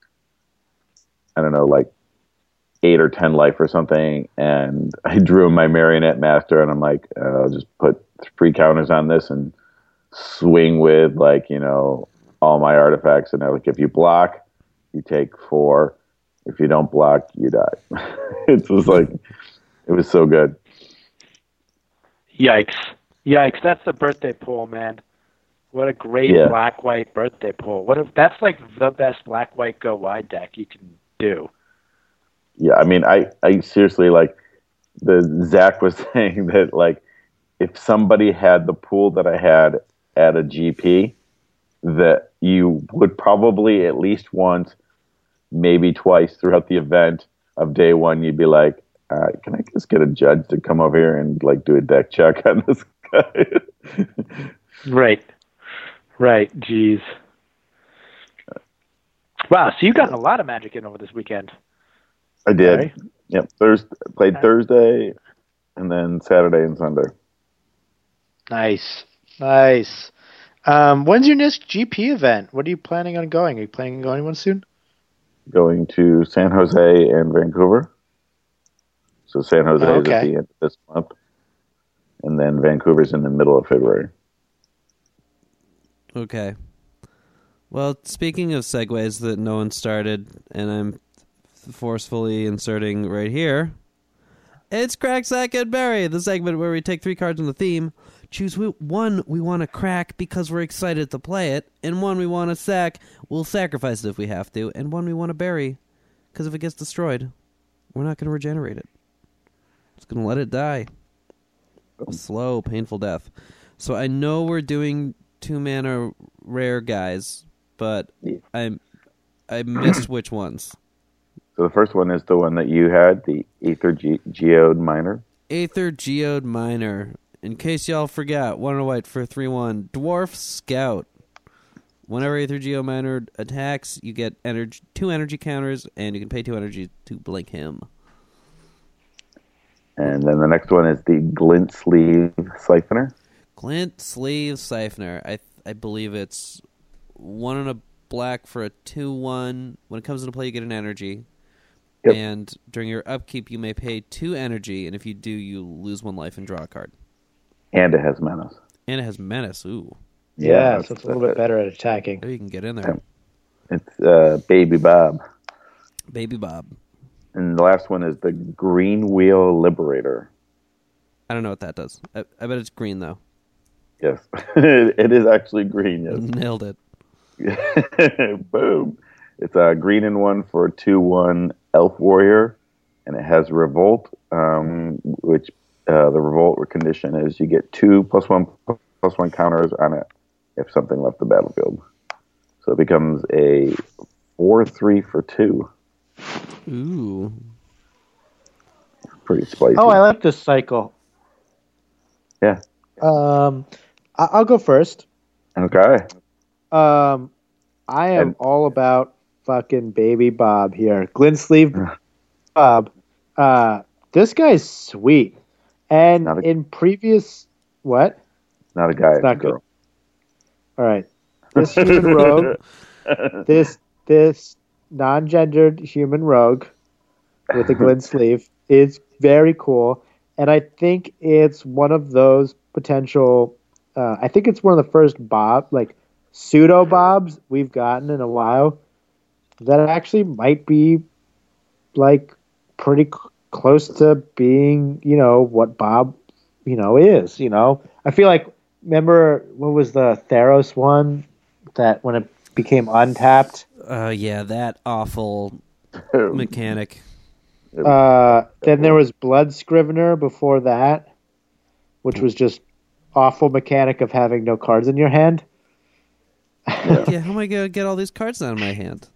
I don't know like eight or ten life or something, and I drew my Marionette Master, and I'm like, uh, I'll just put three counters on this and swing with like you know all my artifacts, and they're like, if you block, you take four. If you don't block, you die. It was like it was so good. Yikes. Yikes, that's the birthday pool, man. What a great Yeah. black white birthday pool. What if that's like the best black white go wide deck you can do. Yeah, I mean, I, I seriously like the Zach was saying that like if somebody had the pool that I had at a G P, that you would probably at least once, maybe twice throughout the event of day one, you'd be like, uh, "Can I just get a judge to come over here and like do a deck check on this guy?" Right. Right. Jeez. Wow, so you got a lot of Magic in over this weekend. I did. Okay. Yep. Thursday played Okay. Thursday, and then Saturday and Sunday. Nice. Nice. Um, when's your next G P event? What are you planning on going? Are you planning on going one soon? Going to San Jose and Vancouver. So San Jose Oh, is at okay. the end of this month, and then Vancouver's in the middle of February. Okay. Well, speaking of segues that no one started, and I'm forcefully inserting right here, it's Crack, Sack, and Berry, the segment where we take three cards on the theme, choose we- one we want to crack because we're excited to play it, and one we want to sack, we'll sacrifice it if we have to, and one we want to bury because if it gets destroyed, we're not going to regenerate it. It's going to let it die. A slow, painful death. So I know we're doing two mana rare guys, but Yeah. I I missed which ones. So the first one is the one that you had, the Aether Ge- Geode Miner. Aether Geode Miner. In case y'all forgot, one and a white for three one. Dwarf Scout. Whenever Aether Geode Miner attacks, you get energy, two energy counters, and you can pay two energy to blink him. And then the next one is the Glint Sleeve Siphoner. Glint Sleeve Siphoner. I I believe it's one and a black for a two one. When it comes into play, you get an energy. Yep. And during your upkeep, you may pay two energy, and if you do, you lose one life and draw a card. And it has Menace. And it has Menace. Ooh. Yeah, that's- so it's a little bit better at attacking. There you can get in there. It's uh, Baby Bob. Baby Bob. And the last one is the Green Wheel Liberator. I don't know what that does. I, I bet it's green, though. Yes. It is actually green, yes. Nailed it. Boom. It's a green and one for a two one Elf Warrior. and it has revolt, um, which uh, the revolt condition is you get two plus one plus one counters on it if something left the battlefield. So it becomes a four three for two. Ooh. Pretty spicy. Oh, I like this cycle. Yeah. Um, I- I'll go first. Okay. Um, I am And- all about fucking Baby Bob here. Glint Sleeve Bob. Uh, this guy's sweet. And Not a- in previous... What? Not a guy, it's not a girl. All right. This human rogue, this this non-gendered human rogue with a glint sleeve is very cool. And I think it's one of those potential... Uh, I think it's one of the first Bob, like, pseudo Bobs we've gotten in a while that actually might be, like, pretty c- close to being, you know, what Bob, you know, is, you know? I feel like, remember, what was the Theros one that when it became untapped? Uh, yeah, that awful mechanic. Uh, then there was Blood Scrivener before that, which was just awful mechanic of having no cards in your hand. Yeah, how am I going to get all these cards out of my hand?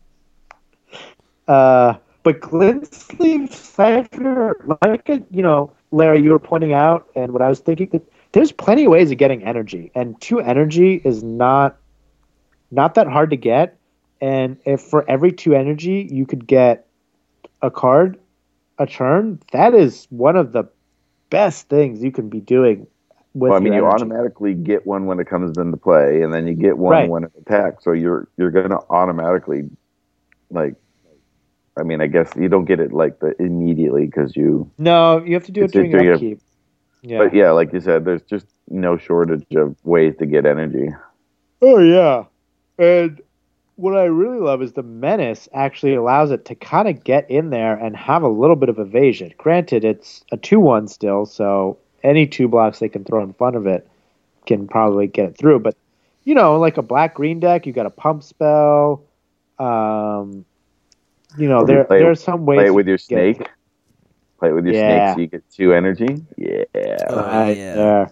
Uh, but Glint Sleeve Cypher, like, you know, Larry, you were pointing out, and what I was thinking, that there's plenty of ways of getting energy, and two energy is not not that hard to get. And if for every two energy you could get a card a turn, that is one of the best things you can be doing. With Well, I mean, your you energy. automatically get one when it comes into play, and then you get one Right. when it attacks. So you're you're going to automatically, like, I mean, I guess you don't get it like the immediately because you. No, you have to do it It's during just- upkeep. Yeah. But yeah, like you said, there's just no shortage of ways to get energy. Oh yeah, and what I really love is the menace actually allows it to kind of get in there and have a little bit of evasion. Granted, it's a two one still, so any two blocks they can throw in front of it can probably get it through. But you know, like a black green deck, you got a pump spell. Um, you know, Or there play- there are some ways Play it you with your can get snake. Play it with your Yeah. snake so you get two energy. Yeah. Oh, Right yeah. there.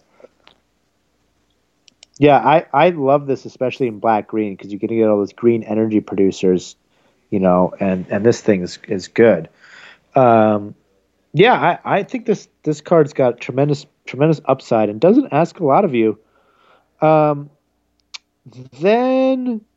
Yeah, I, I love this, especially in black green, because you're going to get all those green energy producers, you know, and, and this thing is, is good. Um, yeah, I, I think this this card's got tremendous tremendous upside and doesn't ask a lot of you. Um, then,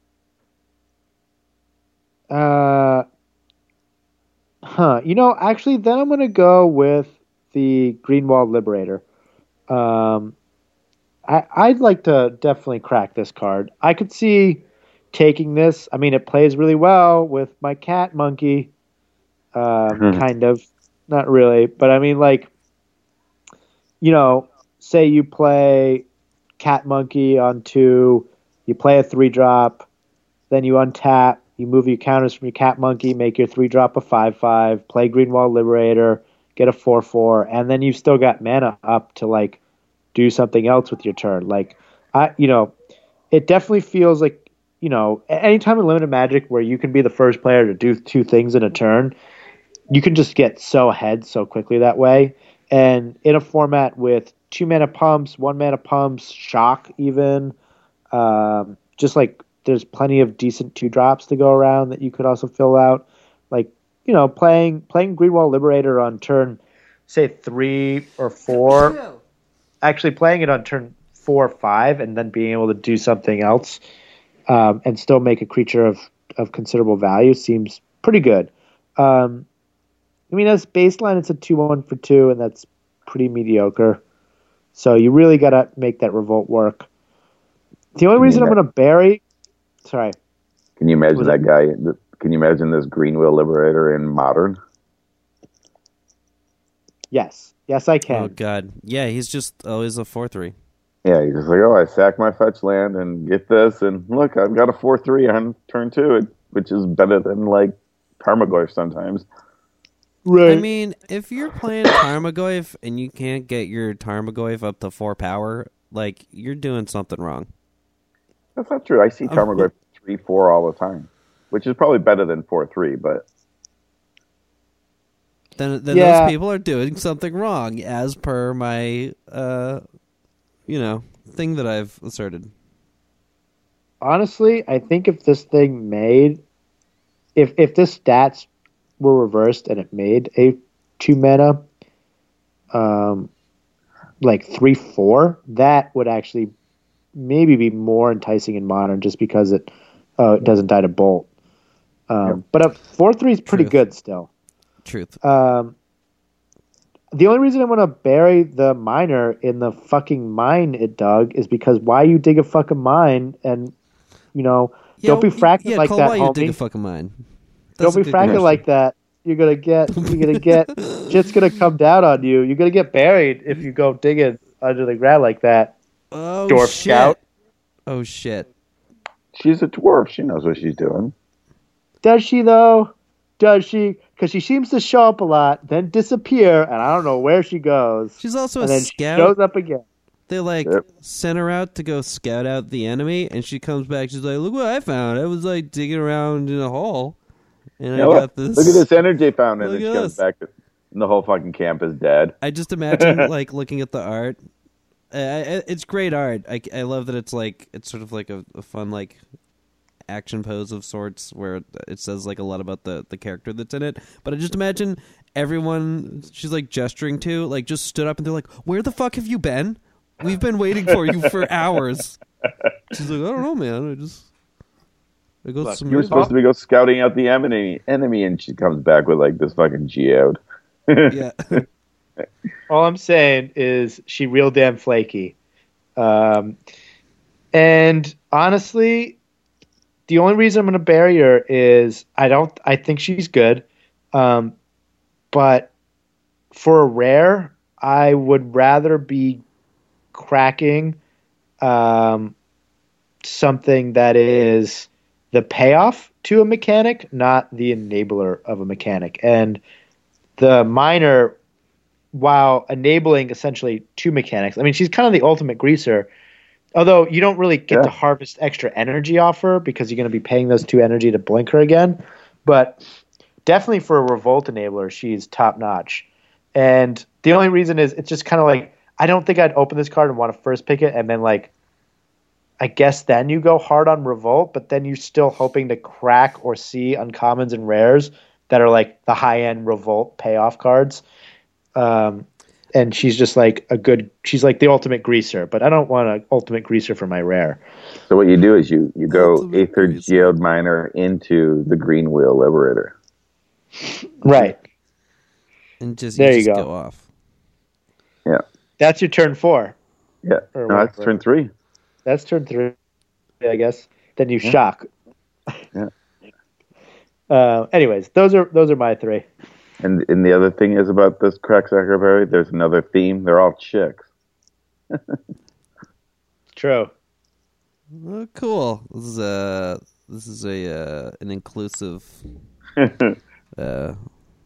uh, huh? You know, actually, then I'm going to go with the Greenwald Liberator. Um, I, I'd like to definitely crack this card. I could see taking this. I mean, it plays really well with my cat monkey. Um, Mhm. kind of, not really, but I mean, like, you know, say you play cat monkey on two, you play a three drop, then you untap, you move your counters from your cat monkey, make your three drop a five five, play Greenwald Liberator, get a four four, and then you've still got mana up to like do something else with your turn. Like, I, you know, it definitely feels like, you know, a- anytime in limited Magic where you can be the first player to do two things in a turn, you can just get so ahead so quickly that way. And in a format with two mana pumps, one mana pumps, shock even, um, just like there's plenty of decent two drops to go around that you could also fill out. Like, you know, playing playing Greenwald Liberator on turn, say three or four, actually playing it on turn four or five, and then being able to do something else um, and still make a creature of, of considerable value seems pretty good. Um, I mean, as baseline, it's a two one for two, and that's pretty mediocre. So you really got to make that revolt work. The only Can you reason I'm ima- going to bury... Sorry. Can you imagine Was that it- guy? th- Can you imagine this Greenwheel Liberator in Modern? Yes. Yes, I Oh, can. God. Yeah, he's just always a four three. Yeah, he's just like, oh, I sack my fetch land and get this, and look, I've got a four three on turn two, which is better than like Tarmogoyf sometimes. Right. I mean, if you're playing Tarmogoyf and you can't get your Tarmogoyf up to four power, like, you're doing something wrong. That's not true. I see Oh. Tarmogoyf three four all the time, which is probably better than four three, but then then Yeah. those people are doing something wrong, as per my, uh, you know, thing that I've asserted. Honestly, I think if this thing made, if if the stats were reversed and it made a two mana, um, like three four, that would actually maybe be more enticing in modern, just because it uh, it doesn't die to bolt. Um, Yep. But a four three is pretty Truth. good still. Truth. Um, the only reason I'm going to bury the miner in the fucking mine it dug is because why you dig a fucking mine and, you know, don't be Yeah, fracking yeah, like Cole, that, why you dig a homie. fucking mine? Don't That's be a good fracking question. like that. You're gonna get. You're gonna get. Shit's gonna come down on you. You're gonna get buried if you go digging under the ground like that. Oh, Dwarf shit. Scout. Oh, shit. She's a dwarf. She knows what she's doing. Does she though? Does she? Because she seems to show up a lot, then disappear, and I don't know where she goes. She's also and a then scout. she shows up again. They, like, Yep. sent her out to go scout out the enemy, and she comes back. She's like, look what I found. I was, like, digging around in a hole, and You I know got what? this. Look at this energy fountain. Look And she at comes this. back, and the whole fucking camp is dead. I just imagine, like, looking at the art. Uh, I- it's great art. I, I love that it's, like, it's sort of like a, a fun, like, action pose of sorts where it says, like, a lot about the, the character that's in it. But I just imagine everyone she's, like, gesturing to, like, just stood up and they're like, where the fuck have you been? We've been waiting for you for hours. She's like, I don't know, man. I just... I got Look, some You were supposed to be go scouting out the enemy, enemy, and she comes back with like this fucking geode. Yeah. All I'm saying is she real damn flaky. Um, and honestly, the only reason I'm going to bury her is I don't. I think she's good, um, but for a rare, I would rather be cracking um, something that is the payoff to a mechanic, not the enabler of a mechanic. And the miner, while enabling essentially two mechanics, I mean, she's kind of the ultimate greaser, although you don't really get Yeah. to harvest extra energy off her because you're going to be paying those two energy to blink her again. But definitely for a revolt enabler, she's top notch. And the only reason is it's just kind of like, I don't think I'd open this card and want to first pick it and then like, I guess then you go hard on revolt, but then you're still hoping to crack or see uncommons and rares that are like the high end revolt payoff cards. Um, and she's just like a good, she's like the ultimate greaser, but I don't want an ultimate greaser for my rare. So what you do is you, you go Ultimate Aether Greaser. Geode Miner into the Green Wheel Liberator. Right. And just, There you you just go. go off. Yeah, That's your turn four. yeah. Or No, that's whatever. turn three. That's turn three, I guess. Then you Yeah. shock. Yeah. Uh, anyways, those are those are my three. And and the other thing is about this crack Berry, there's another theme. They're all chicks. True. Oh, cool. This is a this is a uh, an inclusive. Uh,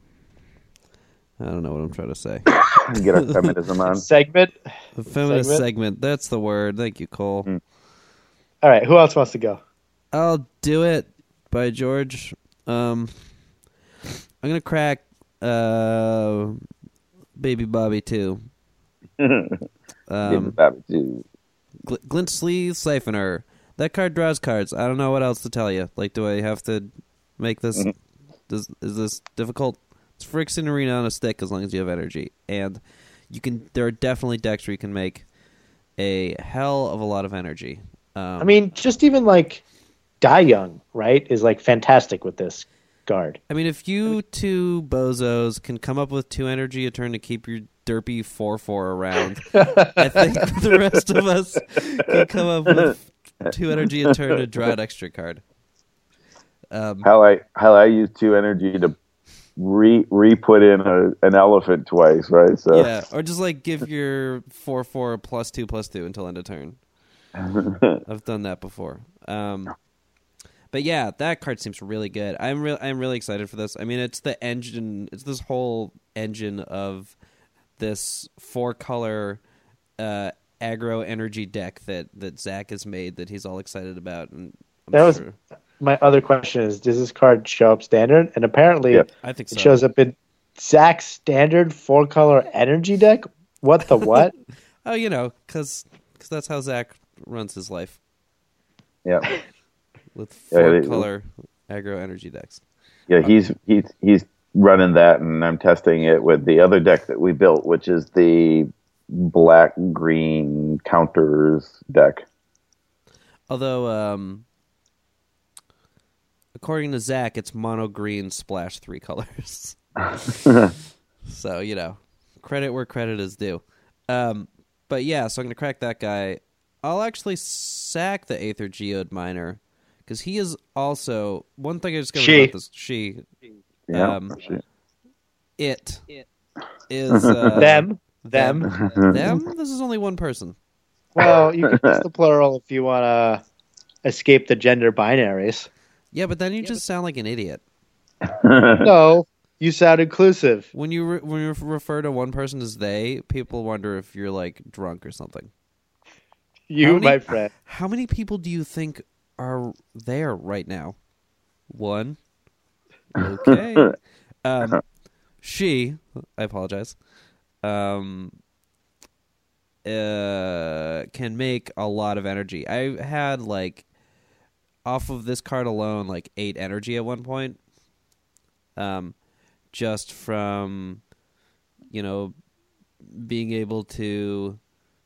I don't know what I'm trying to say. Get our feminism on. Segment. A feminist segment? Segment? That's the word. Thank you, Cole. Mm. All right. Who else wants to go? I'll do it. By George. Um, I'm gonna crack uh, Baby Bobby too. Um, Baby too. Gl- Glint Sleeve Siphoner. That card draws cards. I don't know what else to tell you. Like, do I have to make this? Mhm. Does, is this difficult? It's Phyrexian Arena on a stick as long as you have energy, and you can. There are definitely decks where you can make a hell of a lot of energy. Um, I mean, just even like Die Young, right, is like fantastic with this guard. I mean, if you two bozos can come up with two energy a turn to keep your derpy four four around, I think the rest of us can come up with two energy a turn to draw an extra card. Um, How I how I use two energy to re re put in a, an elephant twice, right? So yeah, or just like give your four four plus two plus two until end of turn. I've done that before. Um, but yeah, that card seems really good. I'm real. I'm really excited for this. I mean, it's the engine. It's this whole engine of this four color uh, aggro energy deck that, that Zach has made that he's all excited about. And I'm That was- sure. My other question is, does this card show up standard? And apparently, Yeah. I think so. it shows up in Zach's standard four color energy deck? What the what? Oh, you know, because that's how Zach runs his life. Yeah. With Yeah, four they- color aggro energy decks. Yeah, he's he's he's running that, and I'm testing it with the other deck that we built, which is the black green counters deck. Although, um, according to Zach, it's mono green splash three colors. So, you know, credit where credit is due. Um, but yeah, so I'm going to crack that guy. I'll actually sack the Aether Geode Miner, because he is also... One thing I discovered She. about this... She. Yeah, Um, shit. It. Is... Uh, them. Them. Them? This is only one person. Well, you can use the plural if you want to escape the gender binaries. Yeah, but then you just sound like an idiot. No, you sound inclusive. When you re- when you refer to one person as they, people wonder if you're like drunk or something. How You, many- my friend. How many people do you think are there right now? One. Okay. um, she. I apologize. Um, uh, can make a lot of energy. I had like off of this card alone, like eight energy at one point. Um, just from, you know, being able to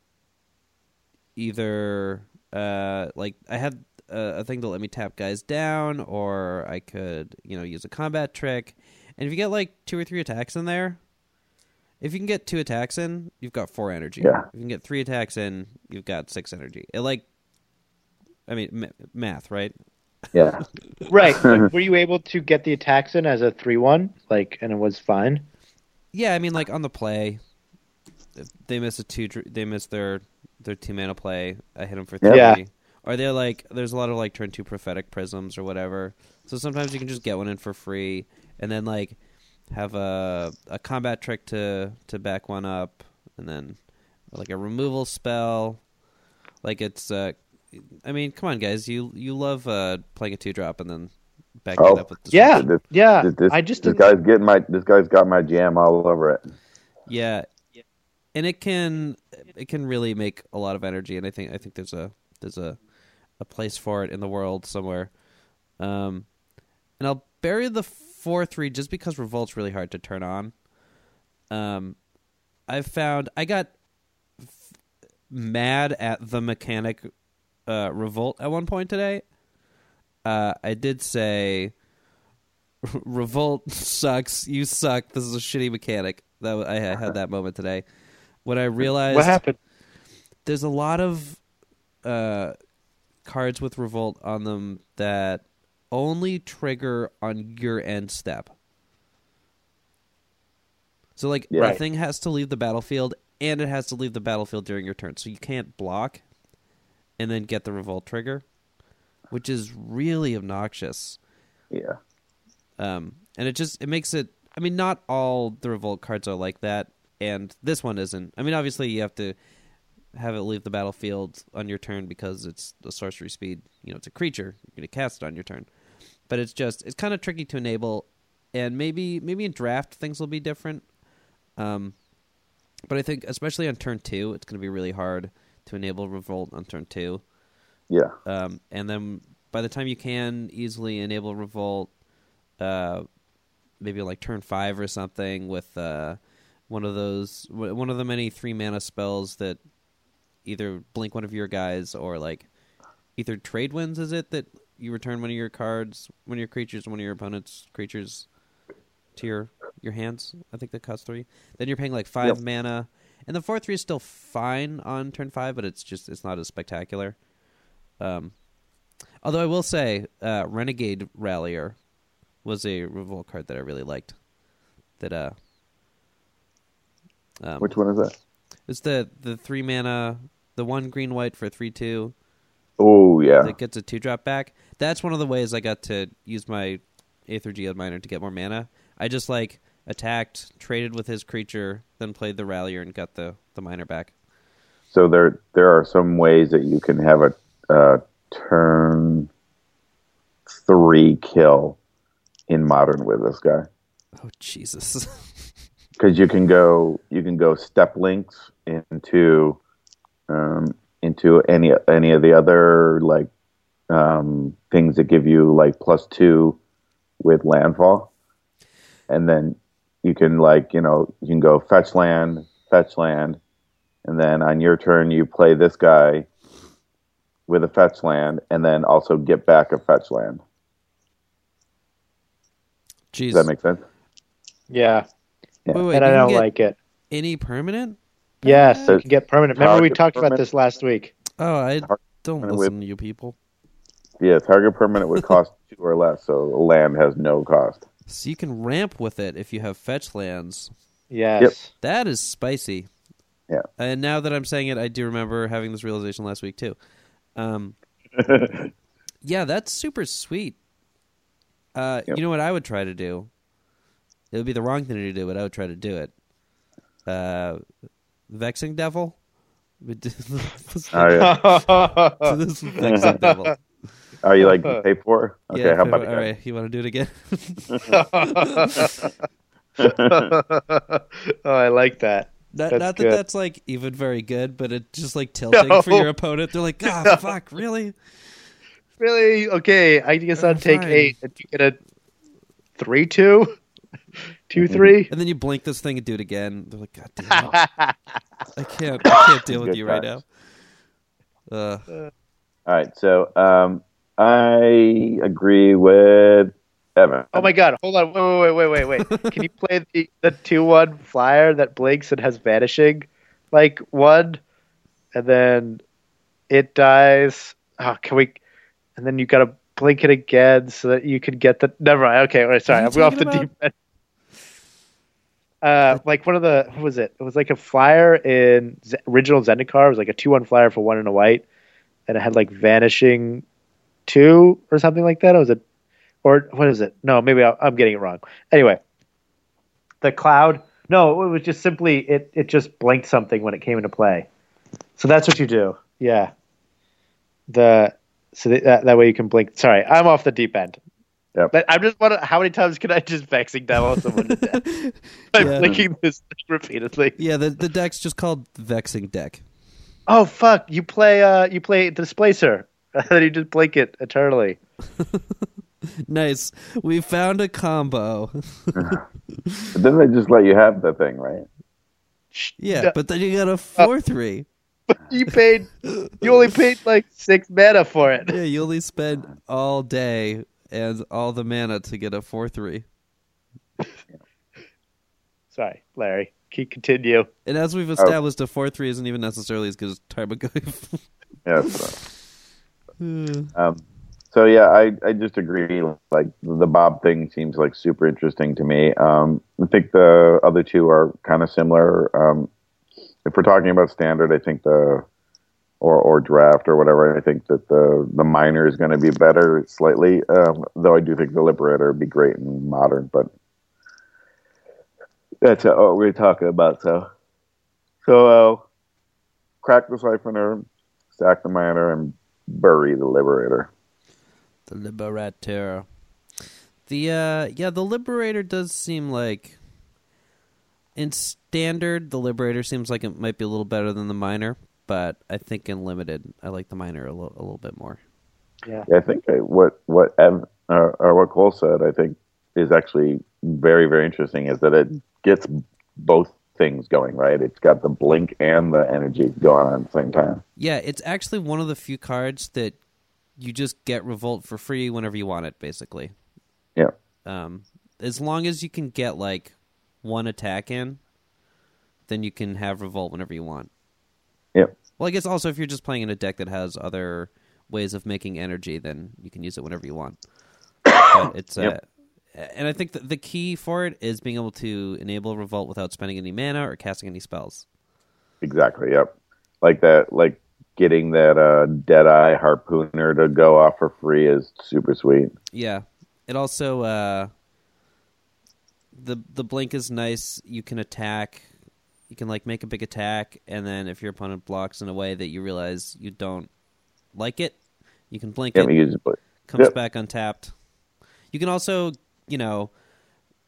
either uh, like I had a, a thing to let me tap guys down, or I could, you know, use a combat trick. And if you get like two or three attacks in there, if you can get two attacks in, you've got four energy. Yeah. If you can get three attacks in, you've got six energy. It like, I mean, m- math, right? Yeah. Right. Like, were you able to get the attacks in as a three one? Like, and it was fine? Yeah, I mean, like on the play, if they miss a two. dr- They miss their their two mana play. I hit them for three. Yeah. Or they're like, there's a lot of like turn two prophetic prisms or whatever. So sometimes you can just get one in for free, and then like have a a combat trick to to back one up, and then like a removal spell. Like it's, uh, I mean, come on, guys, you you love uh, playing a two drop and then backing Oh. it up with the Yeah. This, Yeah. this, this, I just this didn't- guy's getting my this guy's got my jam all over it. Yeah, and it can it can really make a lot of energy, and I think I think there's a there's a a place for it in the world somewhere. Um, and I'll bury the four three just because Revolt's really hard to turn on. Um, I've found I got f- mad at the mechanic uh, Revolt at one point today. Uh, I did say Revolt sucks. You suck. This is a shitty mechanic. That wa- I I had that moment today when I realized What happened? there's a lot of uh, cards with Revolt on them that only trigger on your end step. So, like, Yeah. the Right. thing has to leave the battlefield, and it has to leave the battlefield during your turn. So you can't block and then get the Revolt trigger, which is really obnoxious. Yeah. Um, and it just it makes it. I mean, not all the Revolt cards are like that, and this one isn't. I mean, obviously you have to have it leave the battlefield on your turn because it's a sorcery speed. You know, it's a creature. You're going to cast it on your turn, but it's just it's kind of tricky to enable, and maybe maybe in draft things will be different. Um, but I think especially on turn two, it's going to be really hard to enable Revolt on turn two. Yeah. Um, and then by the time you can easily enable Revolt, uh, maybe like turn five or something with uh, one of those, one of the many three mana spells that either blink one of your guys or like either trade wins. Is it that you return one of your cards, one of your creatures, one of your opponent's creatures to your your hands? I think that costs three. Then you're paying like five Yep. mana, and the four three is still fine on turn five, but it's just it's not as spectacular. Um, although I will say, uh, Renegade Rallier was a Revolt card that I really liked. That uh, um, Which one is that? it's the the three mana, the one green white for three two Oh yeah. that gets a two drop back. That's one of the ways I got to use my Aether Geode Miner to get more mana. I just like attacked, traded with his creature, then played the Rallier and got the the miner back. So there there are some ways that you can have a uh, turn three kill in Modern with this guy. Oh Jesus! because you can go you can go step links into um, into any any of the other like um, things that give you like plus two with landfall, and then you can like you know you can go fetch land, fetch land, and then on your turn you play this guy with a fetch land, and then also get back a fetch land. Jeez. Does that make sense? Yeah. Yeah. Wait, wait, And I you can don't get like it. any permanent? Yes, you There's can get permanent. Remember we target talked about permanent. this last week. Oh, I Target don't permanent listen with- to you people. Yeah, target permanent would cost two or less, so land has no cost. So you can ramp with it if you have fetch lands. Yes. Yep. That is spicy. Yeah. And now that I'm saying it, I do remember having this realization last week too. Um, yeah, that's super sweet. Uh, Yep. You know what I would try to do? It would be the wrong thing to do, but I would try to do it. Uh, Vexing Devil? Oh, yeah. So this is Vexing Devil. Are you like pay for? Okay, Yeah, how about all right, you want to do it again? Oh, I like that. Not, That's not that good. that's like even very good, but it's just like tilting No. for your opponent. They're like, ah, fuck, really? Really? Okay, I guess I'll take fine. eight. And you get a three two, two three. And then you blink this thing and do it again. They're like, God damn it. I can't, I can't deal with Good you right now. times. Uh, All right, so um, I agree with Evan. Oh my god! Hold on! Wait, wait, wait, wait, wait! Can you play the the two one flyer that blinks and has vanishing, like one, and then it dies? Oh, can we? And then you gotta blink it again so that you can get the. Never mind. Okay, wait, sorry, What I'm are you off the talking deep end. Uh, like one of the what was it? It was like a flyer in Z- original Zendikar. It was like a two one flyer for one and a white, and it had like vanishing two or something like that. It was a or what is it? No, maybe I, I'm getting it wrong. Anyway, the cloud. No, it was just simply it. It just blinked something when it came into play. So that's what you do. Yeah. The so that that, that way you can blink. Sorry, I'm off the deep end. Yep. But I'm just wondering how many times can I just vexing devil someone to death by Yeah. blinking this thing repeatedly? yeah, the the deck's just called Vexing Deck. Oh fuck! You play uh you play Displacer, and then you just blink it eternally. Nice. We found a combo. But then they just let you have the thing, right? Yeah, Yeah. but then you got a four three. You paid. You only paid like six mana for it. Yeah, you only spend all day and all the mana to get a four three. Sorry, Larry. Keep continue. And as we've established, a four three isn't even necessarily as good as Tarmogoyf. Yeah. So, um, so yeah, I, I just agree. Like the Bob thing seems like super interesting to me. Um, I think the other two are kind of similar. Um, if we're talking about standard, I think the or or draft or whatever, I think that the the minor is going to be better slightly. Um, though I do think the Liberator would be great in modern, but that's uh, what we're talking about. So, so uh, crack the Siphoner, sack the minor, and bury the Liberator. The Liberator. The uh yeah, the Liberator does seem like in standard the Liberator seems like it might be a little better than the minor, but I think in limited I like the minor a little a little bit more. Yeah. I think I, what what Ev, uh, or what Cole said, I think is actually very very interesting. Is that it gets both things going, right? It's got the blink and the energy going on at the same time. Yeah, it's actually one of the few cards that you just get Revolt for free whenever you want it, basically. Yeah. Um, as long as you can get like one attack in, then you can have Revolt whenever you want. Yep. Well, I guess also if you're just playing in a deck that has other ways of making energy, then you can use it whenever you want. But it's Yep. uh, and I think that the key for it is being able to enable Revolt without spending any mana or casting any spells. Exactly. Yep. Like that. Like getting that uh, Deadeye Harpooner to go off for free is super sweet. Yeah. It also uh, the the blink is nice. You can attack. You can like make a big attack, and then if your opponent blocks in a way that you realize you don't like it, you can blink Yep. it. You just, Comes Yep. back untapped. You can also, you know,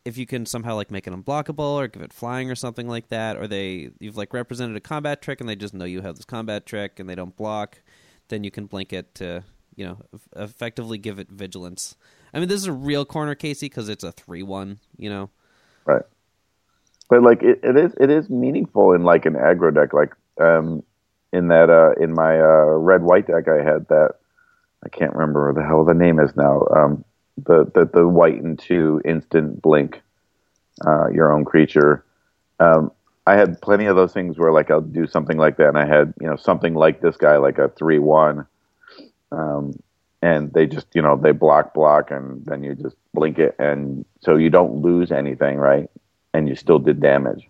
if you can somehow like make it unblockable or give it flying or something like that, or they you've like represented a combat trick and they just know you have this combat trick and they don't block, then you can blink it to, you know, effectively give it vigilance. I mean, this is a real corner, Casey, because it's a three one, you know. Right. But like it, it is it is meaningful in like an aggro deck, like um in that uh in my uh red white deck I had that I can't remember what the hell the name is now. Um the the, the white and two instant blink uh your own creature. Um I had plenty of those things where like I'll do something like that and I had, you know, something like this guy, like a three one. Um and they just, you know, they block block and then you just blink it, and so you don't lose anything, right? And you still did damage.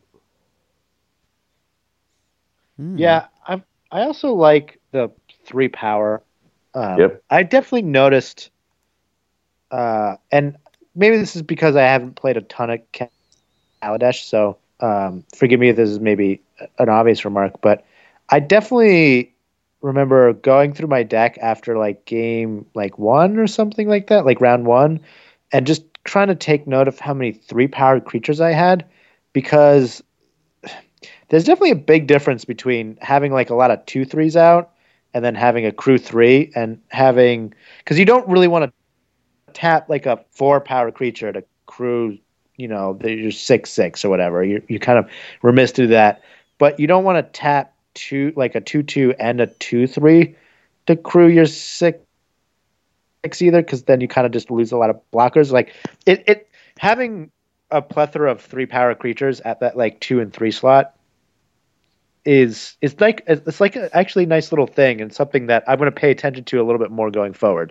Mm. Yeah, I I also like the three power. Um, Yep. I definitely noticed, uh, and maybe this is because I haven't played a ton of Kaladesh, so um, forgive me if this is maybe an obvious remark, but I definitely remember going through my deck after like game like one or something like that, like round one, and just trying to take note of how many three powered creatures I had, because there's definitely a big difference between having like a lot of two threes out and then having a crew three and having, because you don't really want to tap like a four power creature to crew, you know, you're six six or whatever. You you kind of remiss to do that, but you don't want to tap two like a two two and a two three to crew your six either, because then you kind of just lose a lot of blockers. Like it, it having a plethora of three power creatures at that like two and three slot is it's like it's like a, actually a nice little thing, and something that I'm going to pay attention to a little bit more going forward.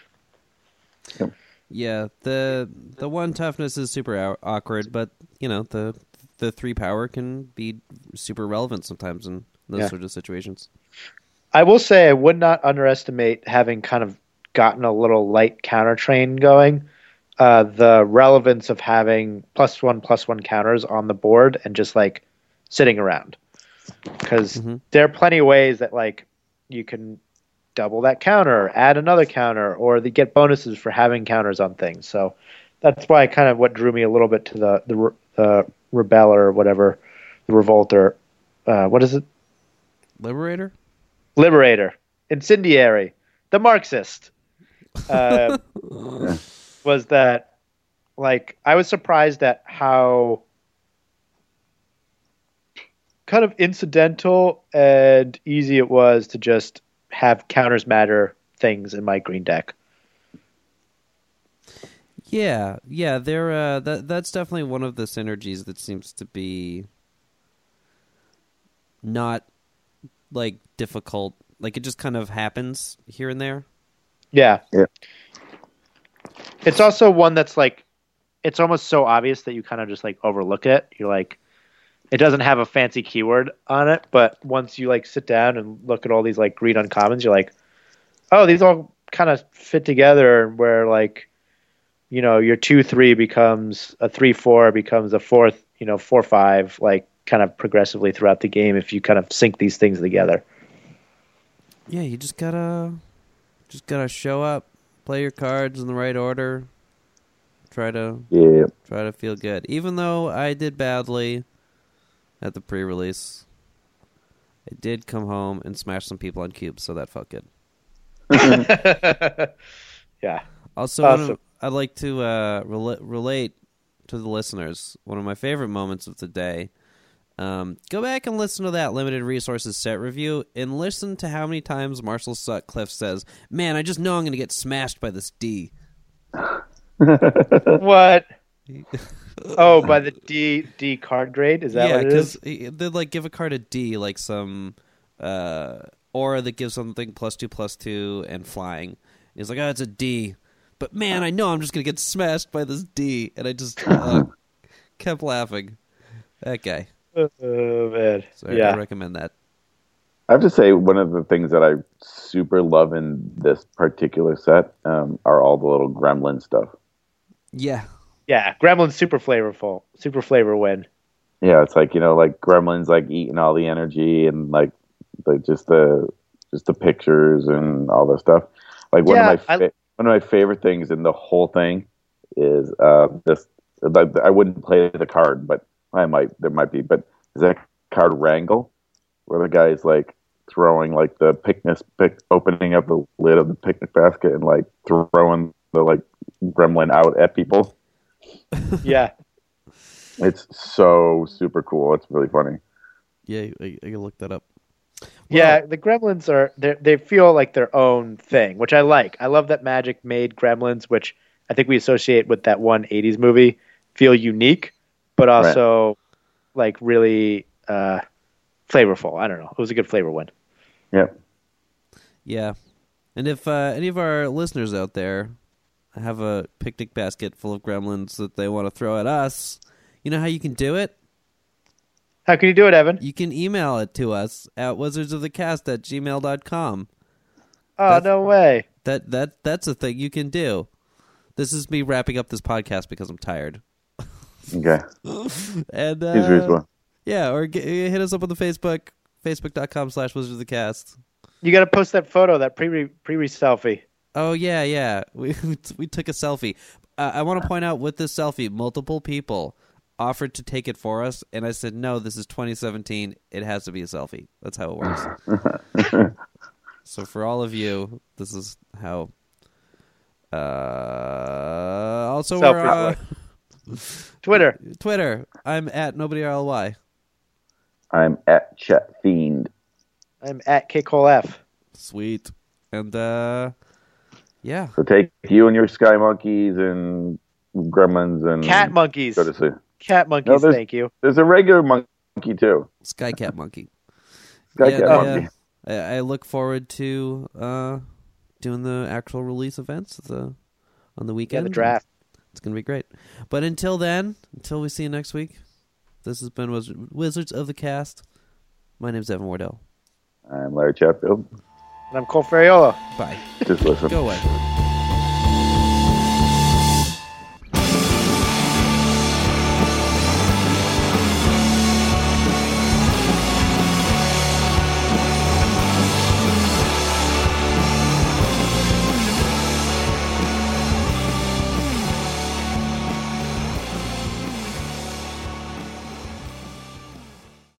Yeah, the the one toughness is super au- awkward, but you know the the three power can be super relevant sometimes in those Yeah. sort of situations. I will say I would not underestimate, having kind of gotten a little light counter train going, uh, the relevance of having plus one plus one counters on the board and just like sitting around, because Mm-hmm. there are plenty of ways that like you can double that counter, add another counter, or they get bonuses for having counters on things. So that's why kind of what drew me a little bit to the the, the Rebel or whatever, the Revolter. Uh, what is it? Liberator? Liberator, Incendiary, the Marxist, uh, was that, like, I was surprised at how kind of incidental and easy it was to just have counters matter things in my green deck. Yeah, yeah, they're uh, that that's definitely one of the synergies that seems to be not like difficult. Like it just kind of happens here and there. Yeah. Yeah. It's also one that's like, it's almost so obvious that you kind of just like overlook it. You're like, it doesn't have a fancy keyword on it, but once you like sit down and look at all these like green uncommons, you're like, oh, these all kind of fit together, where like, you know, your two three becomes a three four, becomes a fourth, you know, four five, like kind of progressively throughout the game if you kind of sync these things together. Yeah, you just gotta just gotta show up, play your cards in the right order, try to Yeah. try to feel good. Even though I did badly at the pre-release, I did come home and smash some people on cubes, so that felt good. Yeah. Also, one of- Awesome. I'd like to uh, rela- relate to the listeners one of my favorite moments of the day. Um, go back and listen to that limited resources set review and listen to how many times Marshall Sutcliffe says, "Man, I just know I'm going to get smashed by this D." What? Oh, by the D D card grade? Is that Yeah, what it is? because they like give a card a D, like some uh, aura that gives something plus two, plus two, and flying. He's like, "Oh, it's a D," but man, I know I'm just gonna get smashed by this D, and I just uh, kept laughing. That guy. Oh, man. So Yeah. I recommend that. I have to say, one of the things that I super love in this particular set um, are all the little gremlin stuff. Yeah, Yeah. Gremlin's super flavorful. Super flavor win. Yeah, it's like, you know, like gremlins like eating all the energy and like, like just the just the pictures and all this stuff. Like one Yeah, of my fa- I- one of my favorite things in the whole thing is uh, this like, I wouldn't play the card, but I might. There might be. But is that card Wrangle, where the guy's like throwing like the picnic, pick, opening up the lid of the picnic basket and like throwing the like gremlin out at people? Yeah. It's so super cool. It's really funny. Yeah, I, I can look that up. Yeah, the Gremlins are they they feel like their own thing, which I like. I love that Magic made Gremlins, which I think we associate with that one eighties movie, feel unique, but also right. like really uh, flavorful. I don't know. It was a good flavor win. Yeah. Yeah. And if uh, any of our listeners out there have a picnic basket full of Gremlins that they want to throw at us, you know how you can do it? How can you do it, Evan? You can email it to us at wizardsofthecast at gmail dot com. Oh, that's, no way. That that That's a thing you can do. This is me wrapping up this podcast because I'm tired. Okay. and uh, He's reasonable. Yeah, or get, hit us up on the Facebook, facebook dot com slash wizardsofthecast. You got to post that photo, that pre pre selfie. Oh, yeah, yeah. We, we took a selfie. Uh, I want to point out with this selfie, multiple people offered to take it for us, and I said, no, this is twenty seventeen. It has to be a selfie. That's how it works. So for all of you, this is how... Uh, also, we're, uh, Twitter. Twitter. I'm at Nobody R L Y. I'm at Chet Fiend. I'm at K Cole F. Sweet. And, uh, yeah. So take you and your Sky Monkeys and Gremlins and... Cat Monkeys. Go to sleep. Cat Monkeys, no, thank you. There's a regular monkey, too. Sky Cat Monkey. Sky yeah, Cat I, Monkey. Uh, I, I look forward to uh, doing the actual release events the, on the weekend. Yeah, the draft. It's going to be great. But until then, until we see you next week, this has been Wizard, Wizards of the Cast. My name's Evan Wardell. I'm Larry Chatfield. And I'm Cole Ferriola. Bye. Just listen. Go away.